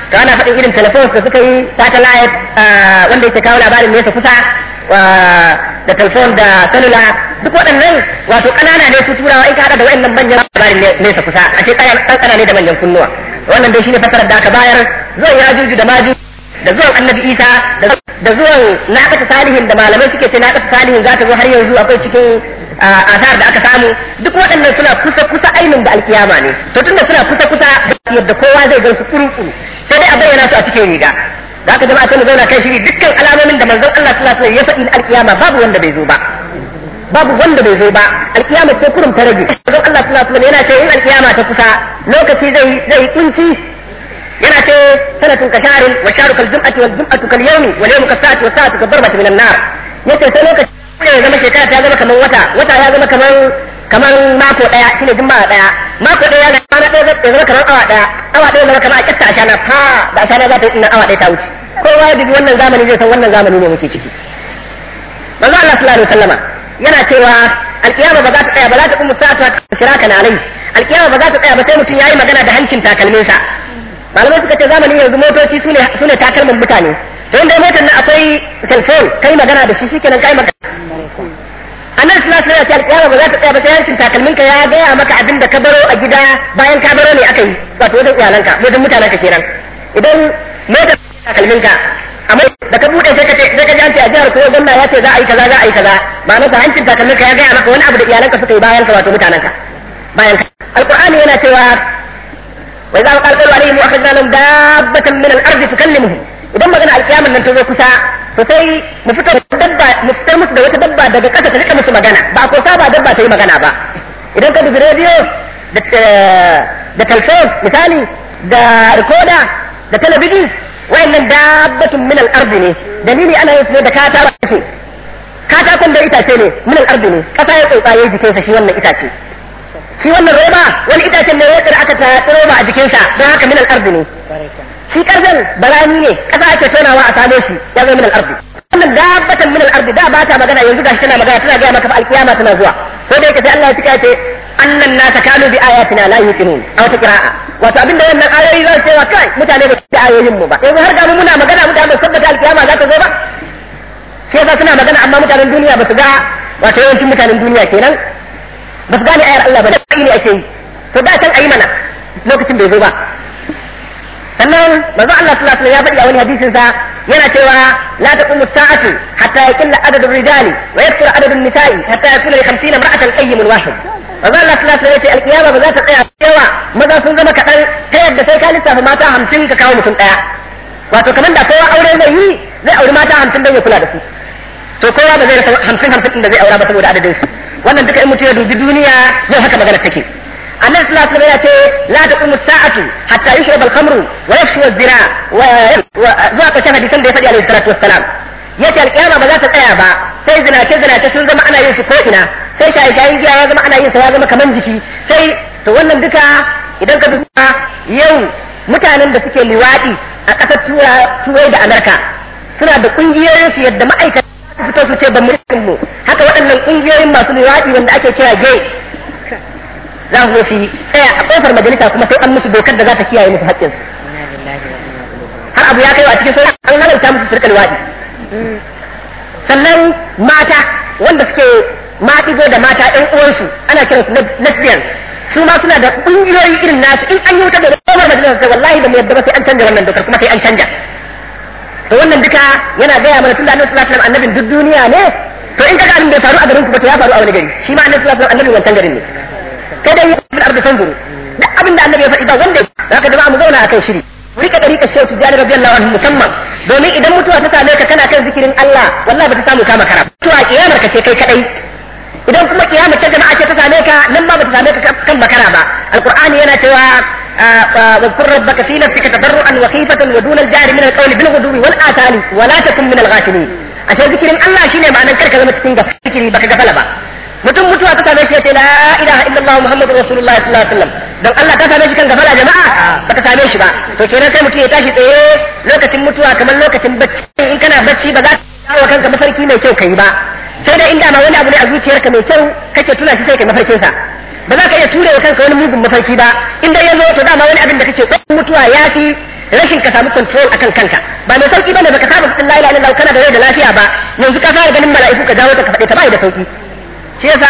to ana faɗin irin telephones da suka yi satellite wanda yake kawo labarin nesa kusa da telephone da cellular duk waɗannan wato ƙanana ne su turawa in ka haɗa da waɗannan manyan labarin nesa kusa a ce ƙanana ne da manyan kunnuwa wannan dai shine fasarar da aka bayar zuwan yajuju da majuju da zuwan annabi isa da zuwan naƙata salihin da malamai suke ce naƙata salihin za ta zo har yanzu akwai cikin asar da aka samu duk waɗannan suna kusa ainin da alkiyama ne to tunda suna kusa yadda kowa zai gan su kuru sai dai a bayyana su a cikin riga za ka jama'a sai mu zauna kai shiri dukkan alamomin da manzon Allah sallallahu alaihi wasallam ya faɗi na alkiyama babu wanda bai zo ba alkiyama sai kurum ta rage manzon Allah sallallahu alaihi wasallam yana ce in alkiyama ta kusa lokaci zai kunci yana ce sanatun kasharin wa sharu kal jum'ati wal jum'atu kal yawmi wal yawmu kas sa'ati was sa'atu kal darbati minan nar yace sai lokaci ya zama shekara ta zama kamar wata ya zama kamar mako daya shine juma'a daya mako daya ga kwana daya zai zama kamar awa daya zama kamar a kitta ashana da ashana za ta yi awa daya ta wuce kowa ya dubi wannan zamani zai san wannan zamani ne muke ciki manzo Allah sallallahu alaihi wasallama yana cewa alkiyama ba za ta tsaya ba za ta kuma sa'ata shiraka na alai alkiyama ba za ta tsaya ba sai mutum yayi magana da hancin takalminsa malamai suka ce zamani yanzu motoci sune takalmin mutane don dai motar nan akwai telephone kai magana da shi shikenan kai magana annabi sallallahu alaihi wasallam ya ce alkiyama ba za ta tsaya ba sai hancin takalminka ya gaya maka abin da ka baro a gida bayan ka baro ne aka yi wato wajen iyalanka wajen mutanenka kenan idan motar takalminka amma da ka bude sai ka ji an ce a jihar ko gwamna ya ce za a yi kaza ma'ana ta hancin takalminka ya gaya maka wani abu da iyalanka suka yi bayan ka wato mutanenka bayan ka alqur'ani yana cewa wa idza qala qul alayhim akhrajna lahum dabbatan min al-ardi tukallimuhum idan magana alkiyaman nan ta zo kusa to sai mu fitar musu da wata dabba daga ƙasa ta rika musu magana ba ko saba dabba ta yi magana ba idan ka dubi rediyo da telephone misali da recorder da talabijin wayannan dabbatun min al-ardi ne dalili ana yin ne da katakon da itace ne min al-ardi ne kasa ya tsotsaye jikinsa shi wannan itace shi wannan roba wani itacen ne ya tsira aka ta roba a jikinsa don haka min al-ardi ne shi karfin barani ne kasa ake tonawa a same shi ya zama min al-ardi wannan dabbatan min al-ardi da ba ta magana yanzu gashi tana magana tana ga maka alkiyama tana zuwa ko da yake sai Allah ya ce annan nasa kanu bi ayatina la yuqinun aw ta qira'a wato abinda wannan ayoyi zai cewa kai mutane ba su da ayoyin mu ba yanzu har ga mu muna magana mutane ba sabbata alkiyama za ta zo ba sai ba suna magana amma mutanen duniya ba su ga wato yawancin mutanen duniya kenan ba su gane ayar Allah ba da ne ake yi to da san ayi mana lokacin bai zo ba sannan manzo Allah sallallahu alaihi wasallam ya faɗi a wani hadisin sa yana cewa la taqumu as-sa'atu hatta yaqilla adadu ar-rijali wa yakthura adadu an-nisa'i hatta yakuna li 50 imra'atan qayyimun wahid manzo Allah sallallahu alaihi wasallam ya ce al-qiyama ba za ta tsaya cewa maza sun zama kaɗan ta yadda sai ka lissafa mata 50 ka kawo mutum ɗaya wato kamar da kowa aure zai yi zai auri mata 50 don ya kula da su to kowa ba zai rasa 50 din da zai aura ba saboda adadin su wannan duka in mutum ya dubi duniya yau haka magana take annabi sallallahu alaihi wasallam ya ce la taqumu as-sa'atu hatta yushrab al-khamru wa yafshu az-zina wa zuwa ka hadisan da ya faɗi alaihi salatu wassalam yace al-qiyama ba za ta tsaya ba sai zinace sun zama ana yin su ko ina sai shaye-shayen giya ya zama ana yin sa ya zama kaman jiki sai to wannan duka idan ka duba yau mutanen da suke liwadi a ƙasar turai da Amurka suna da kungiyoyin su yadda ma'aikata su fito su ce ban mulkin mu haka waɗannan kungiyoyin masu liwadi wanda ake kira gay za su fi tsaya a kofar majalisa kuma sai an musu dokar da za ta kiyaye musu haƙƙinsu har abu ya kai a cikin sauran an halarta musu sirkar waɗi sannan mata wanda suke maɗigo da mata ɗan uwansu ana kiransu lesbian su ma suna da ƙungiyoyi irin nasu in an yi wuta da kofar majalisa sai wallahi da mu yadda ba sai an canja wannan dokar kuma sai an canja to wannan duka yana gaya mana tunda annabi sallallahu alaihi wasallam annabin duk duniya ne to in kaga abin da ya faru a garin ku ba to ya faru a wani gari shi ma annabi sallallahu alaihi wasallam annabin wancan garin ne sai dai yin arda tanzuru duk abin da annabi ya faɗi ba wanda zaka jama'a mu zauna akan shiri rika da rika shehu tijani radiyallahu anhu musamman domin idan mutuwa ta same ka kana kan zikirin Allah wallahi ba ta samu kama kara mutuwa kiyamar ka ce kai kadai idan kuma kiyamar ta jama'a ce ta same ka nan ba ta same ka kan makara ba alqur'ani yana cewa واذكر ربك في نفسك تضرعا وخيفة ودون الجهر من القول بالغدو والآثار ولا تكن من الغافلين عشان ذكر الله شيء معنى كركه zama cikin zikiri baka gafala ba mutum mutuwa ta same shi ya ce la ilaha illallah muhammadur rasulullah sallallahu alaihi wasallam dan Allah ta same shi kan gafala jama'a baka same shi ba to kenan sai mutum ya tashi tsaye lokacin mutuwa kamar lokacin bacci in kana bacci ba za ka kawo kanka mafarki mai kyau kai ba sai dai inda ma wani abu ne a zuciyarka mai kyau kake tuna shi sai kai mafarkin sa ba za ka iya ture wa kanka wani mugun mafarki ba in dai yazo to dama wani abin da kake mutuwa ya fi rashin ka samu control akan kanka ba mai sauki bane baka saba cikin la ilaha illallah kana da rai da lafiya ba yanzu ka fara ganin mala'iku ka jawo ta ka faɗe ta bai da sauki shi yasa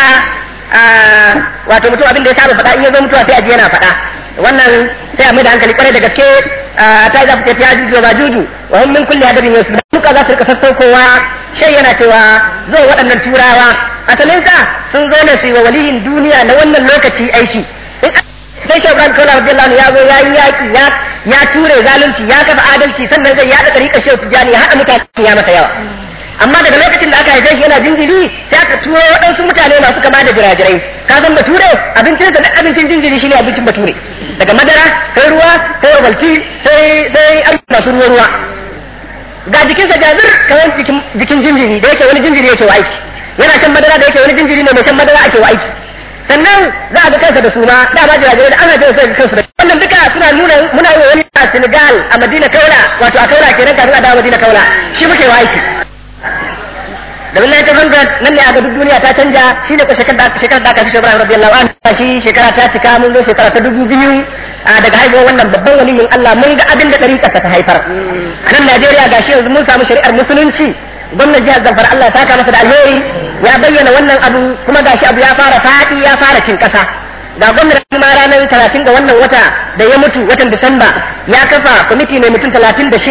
wato mutum abin da ya saba faɗa in ya zo mutuwa sai a ji yana faɗa wannan sai a mai da hankali kwarai da gaske ta za ta ya juju ba juju wa hum min kulli hadabin yasud duka za su rika sassaukowa shay yana cewa zo waɗannan turawa asalin sa sun zo ne su yi wa waliyin duniya na wannan lokaci aiki sai shi Ibrahim Kaula radiyallahu anhu ya zo ya yi yaki ya ture zalunci ya kafa adalci sannan zai yaɗa tariƙa shehu tijani ya haɗa mutane ya masa yawa amma daga lokacin da aka haife shi yana jinjiri sai aka turo waɗansu mutane masu kama da jirajirai ka san bature abincin sa duk abincin jinjiri shine abincin bature daga madara sai ruwa sai obalti sai masu ruwa ga jikinsa jazir kamar jikin jinjiri da yake wani jinjiri yake wa aiki yana shan madara da yake wani jinjiri ne mai shan madara ake wa aiki sannan za a ga kansa da suma da ba jirajirai da ana jin sai kansu da wannan duka suna nuna muna yi wa wani a Senegal a Madina Kaula wato a Kaula kenan kafin a dawo Madina Kaula shi muke wa aiki da wallahi ta zanga nan ne a ga duk duniya ta canja shi ne ko shekara da aka fi Ibrahim radiyallahu anhu shi shekara ta cika mun zo shekara ta 2000 daga haihuwar wannan babban waliyin Allah mun ga abin da dariƙa ta haifar a nan Najeriya gashi yanzu mun samu shari'ar musulunci gwamnatin jihar Zamfara Allah ta saka masa da alheri ya bayyana wannan abu kuma gashi abu ya fara fadi ya fara cin kasa ga gwamnati ma ranar 30 ga wannan wata da ya mutu watan Disamba ya kafa kwamiti mai mutum 36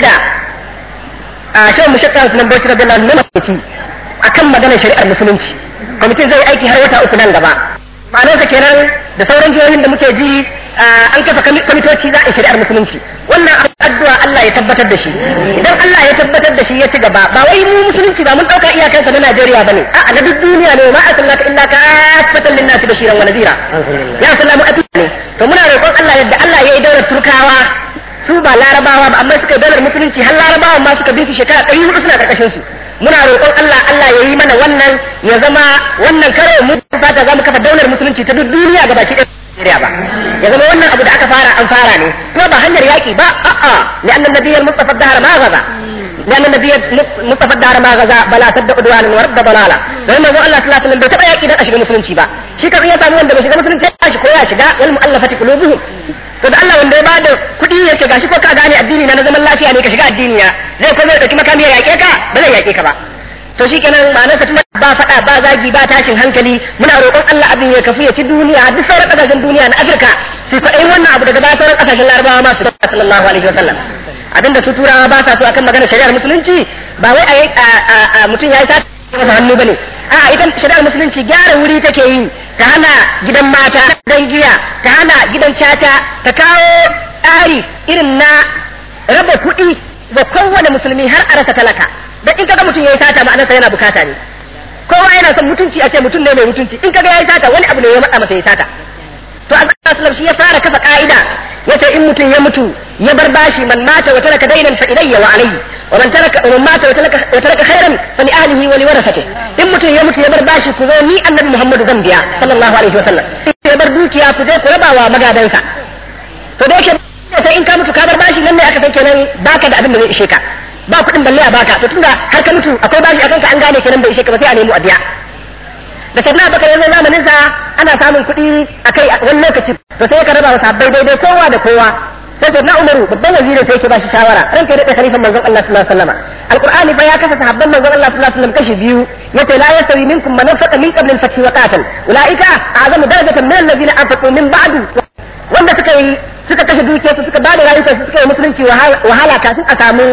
a shehu mushakka sunan Bauchi radiyallahu anhu akan maganar shari'ar musulunci kwamitin zai aiki har wata 3 nan gaba ma'anarsa kenan da sauran jihohin da muke ji an kafa kwamitoci za a shari'ar musulunci wannan addu'a Allah ya tabbatar da shi idan Allah ya tabbatar da shi ya ci gaba ba wai mu musulunci ba mun dauka iyakansa na Najeriya bane a'a na duk duniya ne ma arsalnaka illa kafatan lin-nasi bashiran wa nadhira ya sallamu ne to muna roƙon Allah yadda Allah ya yi daular Turkawa su ba Larabawa ba amma suka yi daular musulunci har Larabawa ma suka bi su shekara 400 suna karkashin su muna roƙon Allah ya yi mana wannan ya zama wannan karo mu fata za mu kafa daular musulunci ta duk duniya gaba ki ɗaya ba ya zama wannan abu da aka fara an fara ne kuma ba hanyar yaƙi ba a'a li'anna nabiyyal mustafa dahar ma gaza li'anna nabiyyal mustafa dahar ma gaza bala tadda udwanan wa radda balala dan manzo Allah sallallahu alaihi wasallam bai taɓa yaƙi dan a shiga musulunci ba shi kan ya samu wanda bai shiga musulunci ya shi ko ya shiga wal mu'allafati qulubuhum to da Allah wanda ya bada kuɗi yake gashi ko ka gane addini na zaman lafiya ne ka shiga addini ya zai kuma ya dauki makami ya yaƙe ka ba zai yaƙe ka ba to shikenan ma'anar sa ba fada ba zagi ba tashin hankali muna roƙon Allah abin ya kafu ya ci duniya duk sauran kasashen duniya na Afirka su fa wannan abu daga bayan sauran kasashen Larabawa ma su sallallahu alaihi wasallam abinda su turawa ba sa so akan maganar shari'ar musulunci ba wai a mutum yayi sa hannu bane a ita shari'ar musulunci gyara wuri take yi ta hana gidan mata dan giya ta hana gidan caca ta kawo tsari irin na raba kuɗi ga kowane musulmi har a rasa talaka dan in kaga mutum yayi sata ma'anarsa yana bukata ne kowa yana son mutunci a ce mutum ne mai mutunci in kaga yayi sata wani abu ne ya matsa masa yayi sata to Allah sallallahu shi ya fara kafa ka'ida yace in mutum ya mutu ya bar bashi man mata wa taraka daynan fa ilayya wa alayhi wa man taraka man mata wa taraka khairan fa li ahlihi wa li warasatihi in mutum ya mutu ya bar bashi ku zo ni annabi Muhammadu zan biya sallallahu alaihi wa sallam ya bar dukiya ku je ku raba wa magadansa to da yake sai in ka mutu ka bar bashi nan ne aka san kenan baka da abin da zai ishe ka ba kuɗin balle a baka to tunda har ka mutu akwai bashi akan ka an gane kenan bai ishe ka ba sai a nemo a biya da sannan baka yanzu zamanin sa ana samun kuɗi akai wani lokaci to sai ka raba wa sabbai daidai kowa da kowa sai na Umaru babban waziri sai yake ba shi shawara ranka ya dade khalifan manzon Allah sallallahu alaihi wasallam alqur'ani fa ya kasa sahabban manzon Allah sallallahu alaihi wasallam kashi biyu yace la yasawi minkum man anfaqa min qabl al-fath wa qatal ulaika a'zamu darajatan min alladhina anfaqu min ba'du wanda suka kashe dukiyarsu suka bada rayuwarsu suka yi musulunci wahala kafin a samu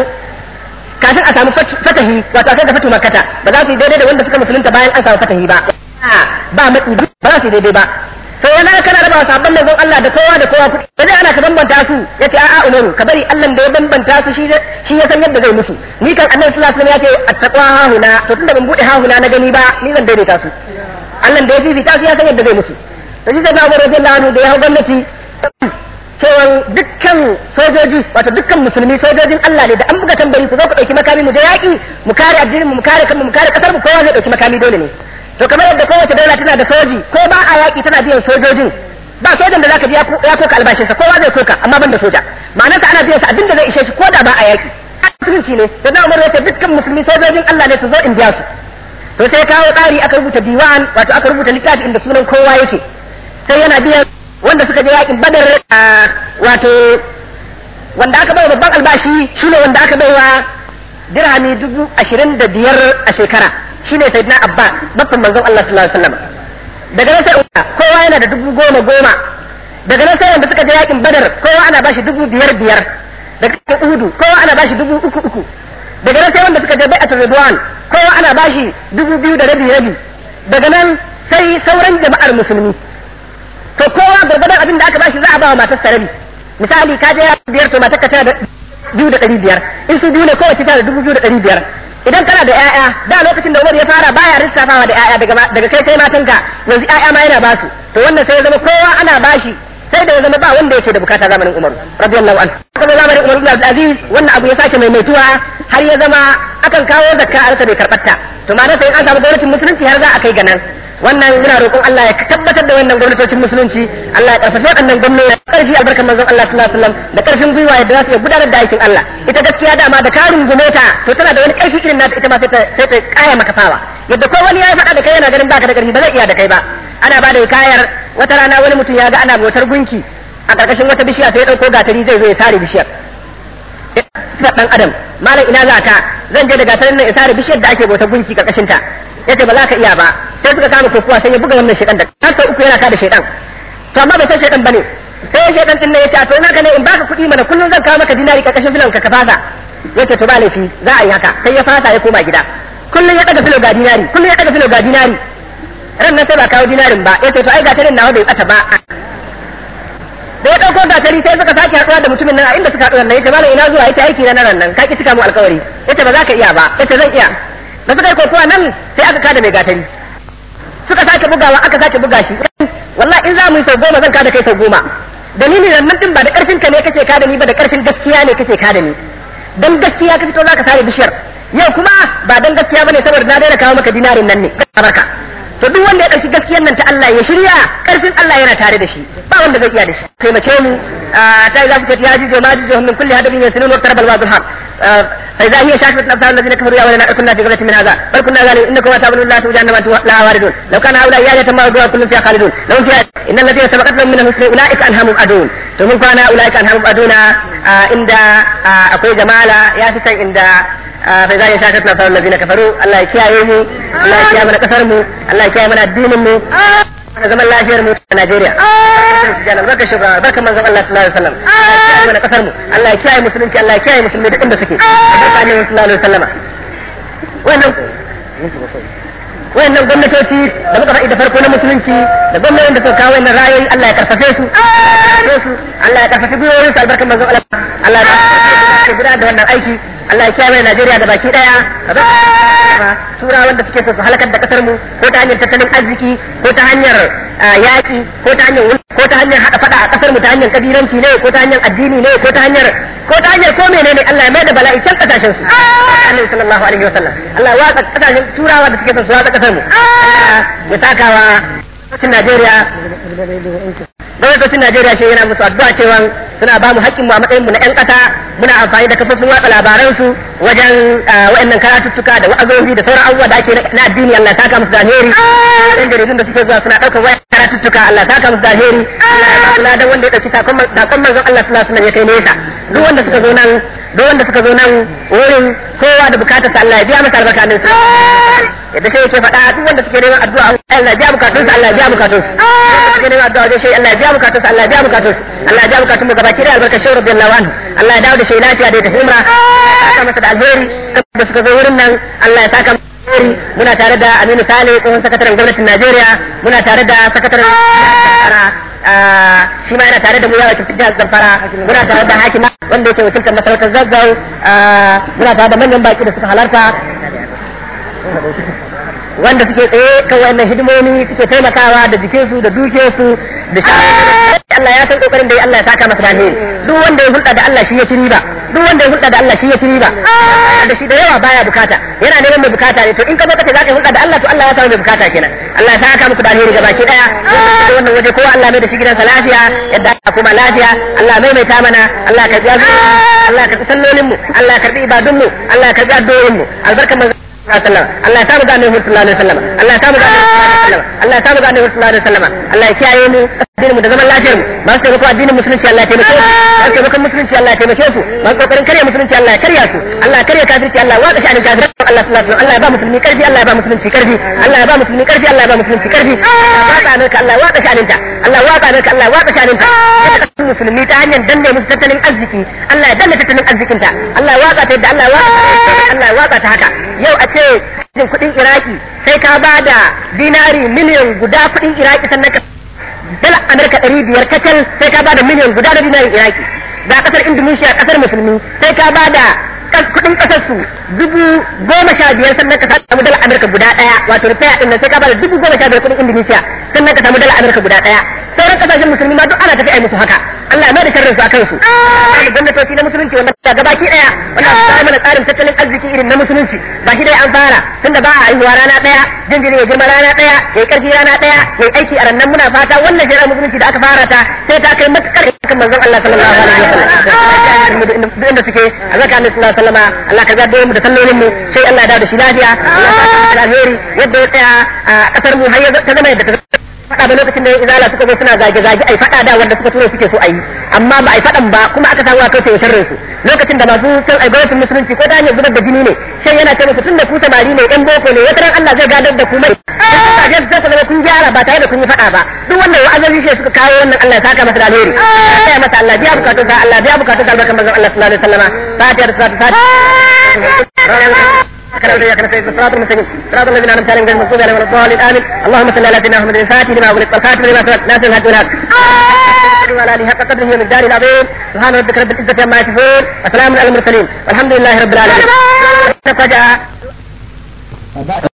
fatahi wato sai da fatu makkata ba za su yi daidai da wanda suka musulunta bayan an samu fatahi ba ba matsi ba za su yi daidai ba sai yana kana raba wa sabon manzon Allah da kowa da kowa kuɗi sai ana ka bambanta su yace a'a Umaru ka bari Allah da ya bambanta su shi ya san yadda zai musu ni kan Annabi sallallahu alaihi wasallam yace attaqwa hahuna to tunda ban bude hahuna na gani ba ni zan daidaita su Allah da ya fifita su ya san yadda zai musu to shi sai na Umar radiyallahu anhu da ya hau gwamnati cewa dukkan sojoji wato dukkan musulmi sojojin Allah ne da an buga tambari ku zo ku dauki makami mu je yaki mu kare addinin mu kare kanmu mu kare kasar mu kowa zai dauki makami dole ne to kamar yadda kowace daula tana da soji ko ba a yaki tana biyan sojojin ba sojan da zaka ji ya koka albashin sa kowa zai koka amma ban da soja ma'anar ta ana biyan sa abinda zai ishe shi ko da ba a yaki musulunci ne da na Umar yace dukkan musulmi sojojin Allah ne su zo in biya su to sai kawo tsari aka rubuta diwan wato aka rubuta littafi inda sunan kowa yake sai yana biyan wanda suka je yakin Badar wato wanda aka bai babban albashi shine wanda aka bai wa dirhami 25,000 a shekara shine sayyidina Abbas babban manzon Allah sallallahu alaihi wasallam daga nan sai kowa yana da 10,000 daga nan sai wanda suka je yakin Badar kowa ana bashi 5,500 daga Uhud kowa ana bashi 3,300 daga nan sai wanda suka je Bai'atul Ridwan kowa ana bashi 2,000 da rabi daga nan sai sauran jama'ar musulmi to kowa gargadan abin da aka bashi za a ba wa matar rabi misali ka je 5 to matar ka tana da 2,500 in su biyu ne kowace tana da 2,500 idan kana da ƴaƴa da lokacin da Umar ya fara baya lissafawa da ƴaƴa daga kai sai matanka yanzu ƴaƴa ma yana basu to wannan sai ya zama kowa ana bashi sai da ya zama ba wanda yake da bukata zamanin Umar radiyallahu anhu kuma zamanin Umar ibn Abdul Aziz wannan abu ya sake maimaituwa har ya zama akan kawo zakka a rasa bai karbatta to ma sai an samu gwamnatin musulunci har za a kai ga nan wannan muna roƙon Allah ya tabbatar da wannan gwamnatocin musulunci Allah ya karfafa wannan gwamnati karfi albarkan manzon Allah sallallahu alaihi wasallam da karfin gwiwa yadda za su gudanar da aikin Allah ita gaskiya dama da karin gumeta to tana da wani karfi irin nata ita ma sai ta kaya maka fawa yadda ko wani ya faɗa da kai yana ganin baka da karfi ba zai iya da kai ba ana ba da kayar wata rana wani mutum ya ga ana motar gunki a karkashin wata bishiya sai ya dauko gatari zai zo ya sare bishiyar dan adam malam ina za ka zan je da gatarin nan in sare bishiyar da ake motar gunki karkashin ta yace ba za ka iya ba sai suka kama kokuwa sai ya buga wannan shedan da har sau uku yana kada shedan to amma bai san shedan bane sai shedan din ne yace to ina ka ne in baka kuɗi mana kullun zan kawo maka dinari karkashin filan ka fasa yace to ba laifi za a yi haka sai ya fasa ya koma gida kullun ya daga filo ga dinari kullun ya daga filo ga dinari ran nan sai ba kawo dinarin ba yace to ai gatarin nawa bai tsata ba da ya dauko gatari sai suka sake haɗuwa da mutumin nan a inda suka haɗu nan yace malam ina zuwa yace aiki na nan ka ki cika mu alƙawari yace ba za ka iya ba yace zan iya da suka yi kokowa nan sai aka kada mai gatari suka sake bugawa aka sake buga shi wallahi in za mu yi sau 10 zan kada kai sau 10 dalilin nan din ba da karfin ka ne kake kada ni ba da karfin gaskiya ne kake kada ni dan gaskiya ka fito zaka sare bishiyar yau kuma ba dan gaskiya bane saboda na daina kawo maka dinarin nan ne barka to duk wanda ya dauki gaskiyar nan ta Allah ya shirya karfin Allah yana tare da shi ba wanda zai iya da shi taimake mu ta za ku ta yaji jama'a min kulli hadabin yasilun wa tarbal wa dhhab فإذا هي شاكرة الأبصار الذين كفروا يا ولنا كنا في غفلة من هذا بل كنا ظالمين إنكم وتعبدون الله جهنم وأنتم لها واردون لو كان هؤلاء آلهة ما وردوها كل فيها خالدون لهم فيها إن الذين سبقت لهم من الحسنى أولئك عنها مبعدون ثم كان أولئك عنها مبعدون عند أقوي جمالا يا ستي عند فإذا هي شاكرة الأبصار الذين كفروا الله يكيامو الله يكيام من كفرمو الله يكيام من الدينمو zaman lafiyar mu a Najeriya barka shugaba barka manzon Allah sallallahu alaihi wasallam mana kasar mu Allah ya kiyaye musulunci Allah ya kiyaye musulmai duk inda suke barka ne sallallahu alaihi wasallam wannan gwamnatoci da muka faɗi da farko na musulunci da gwamnatin da suka kawo wannan ra'ayoyi Allah ya karfafe su Allah ya karfafe gwiwoyin su albarkan manzon Allah ya karfafe gudanar da wannan aiki Allah ya kiyaye Najeriya da baki daya tura wanda suke so su halakar da kasar mu ko ta hanyar tattalin arziki ko ta hanyar yaki ko ta hanyar hada fada a kasar mu ta hanyar kabilanci ne ko ta hanyar addini ne ko ta hanyar ko menene Allah ya mai da bala'i can kasashen su Annabi sallallahu alaihi wasallam Allah ya watsa kasashen turawa da suke so su watsa kasar mu ya takawa cikin Najeriya gwamnatocin Najeriya shi yana musu addu'a cewa suna ba mu haƙƙin mu a matsayin mu na 'yan ƙasa muna amfani da kafofin watsa labaran su wajen waɗannan karatuttuka da wa'azozi da sauran abubuwa da ake na addini Allah ya saka musu da alheri ɗan jaridun da suke zuwa suna ɗaukar wayar karatuttuka Allah ya saka musu da alheri Allah ya ba su ladan wanda ya ɗauki sakon manzon Allah sallallahu alaihi wasallam ya kai nesa duk wanda suka zo nan wurin kowa da bukatarsa Allah ya biya masa albarka nan yadda shi yake faɗa duk wanda suke neman addu'a Allah ya biya bukatunsa Allah ya biya bukatunsa suke neman addu'a wajen shi Allah ya biya bukatunsa Allah ya biya bukatunsa Allah ya biya bukatun mu gabaki da albarka shi radiyallahu anhu Allah ya dawo da shi lafiya da tafi umra saka masa da alheri da suka zo wurin nan Allah ya saka muna tare da Aminu Sale tsohon sakataren gwamnatin Najeriya muna tare da sakataren shi ma yana tare da mu yawa cikin jihar Zamfara muna tare da hakima wanda yake wakiltar masarautar Zazzau muna tare da manyan baki da suka halarta wanda suke tsaye kan wannan hidimomi suke taimakawa da jikinsu da dukiyarsu da shawarwari Allah ya san kokarin da Allah ya saka masa alheri duk wanda ya hulɗa da Allah shi ya ci riba duk wanda ya hulɗa da Allah shi ya ci riba da shi da yawa baya bukata yana neman mai bukata ne to in ka zo kace zaka hulɗa da Allah to Allah ya samu mai bukata kenan Allah ya saka muku da alheri gabaki daya wannan waje kowa Allah mai da shi gidansa lafiya yadda aka kuma lafiya Allah mai ta mana Allah ka biya Allah ka sallolin mu Allah ka karbi ibadun mu Allah ka biya addu'o'in mu albarkan Allah ya samu gane sallallahu alaihi wasallam Allah ya samu gane sallallahu alaihi wasallam Allah ya samu gane sallallahu alaihi wasallam Allah ya kiyaye mu addinin mu da zaman lafiyar mu masu taimako addinin musulunci Allah ya taimake su masu taimakon musulunci Allah ya taimake su masu kokarin karya musulunci Allah ya karya su Allah ya karya kafirci Allah ya waka sha'anin kafirci Allah sallallahu alaihi Allah ya ba musulmi karfi Allah ya ba musulunci karfi Allah ya ba musulmi karfi Allah ya ba musulunci karfi waka Amerika Allah ya waka sha'anin ta Allah ya waka Amerika Allah ya waka sha'anin ta musulmi ta hanyar danne musu tattalin arziki Allah ya danne tattalin arzikin ta Allah ya waka ta yadda Allah ya waka ta haka yau a ce kudin Iraki sai ka ba da dinari miliyan guda kudin Iraki sannan ka dala Amerika 500 kacal sai ka bada miliyan guda da dinarin Iraki ga kasar Indonesia kasar musulmi sai ka bada kudin kasar su 15,000 sannan ka samu dala Amerika guda daya wato rupiah din nan sai ka bada 15,000 kudin Indonesia sannan ka samu dala Amerika guda daya sauran kasashen musulmi ma duk ana tafi ai musu haka Allah mai da sharrin su akan su gwamnatoci na musulunci wanda ga gabaki daya wanda su mana tsarin tattalin arziki irin na musulunci ba shi dai an fara tunda ba a haihuwa rana daya jinjiri ya girma rana daya yayi karfi rana daya yayi aiki a rannan muna fata wannan shari'a musulunci da aka fara ta sai ta kai matukar kan manzon Allah sallallahu alaihi wasallam duk inda suke a zaka Allah sallallahu alaihi wasallam Allah ka zabe mu da sallolin mu sai Allah ya dawo da shi lafiya Allah ya sa alheri yadda ya tsaya a kasar mu har ya ta zama yadda ta faɗa da lokacin da ya izala suka zo suna zage-zage ai faɗa da wanda suka tura suke so a yi amma ba ai faɗan ba kuma aka samu aka kai sharrin su lokacin da masu san ai gwamnatin musulunci ko da hanyar zubar da jini ne shan yana ce musu tun da ku samari ne ɗan boko ne wata ran Allah zai gadar da ku mai kaje su zama kun gyara ba tare da kun yi faɗa ba duk wannan wa'azozi shi suka kawo wannan Allah ya saka masa da alheri ya masa Allah biya bukatun sa Allah biya bukatun sa albarkan manzon Allah sallallahu alaihi wasallam fatiha da salatu كلام يا كنسي صراط المستقيم صراط الذين أنعمت عليهم غير المغضوب عليهم ولا الضالين آمين اللهم صل على سيدنا محمد الفاتح لما أغلق والخاتم لما سبق ناصر الهدى والهدى وعلى آله حق قدره من الدار العظيم سبحان ربك رب العزة عما يصفون وسلام على المرسلين والحمد لله رب العالمين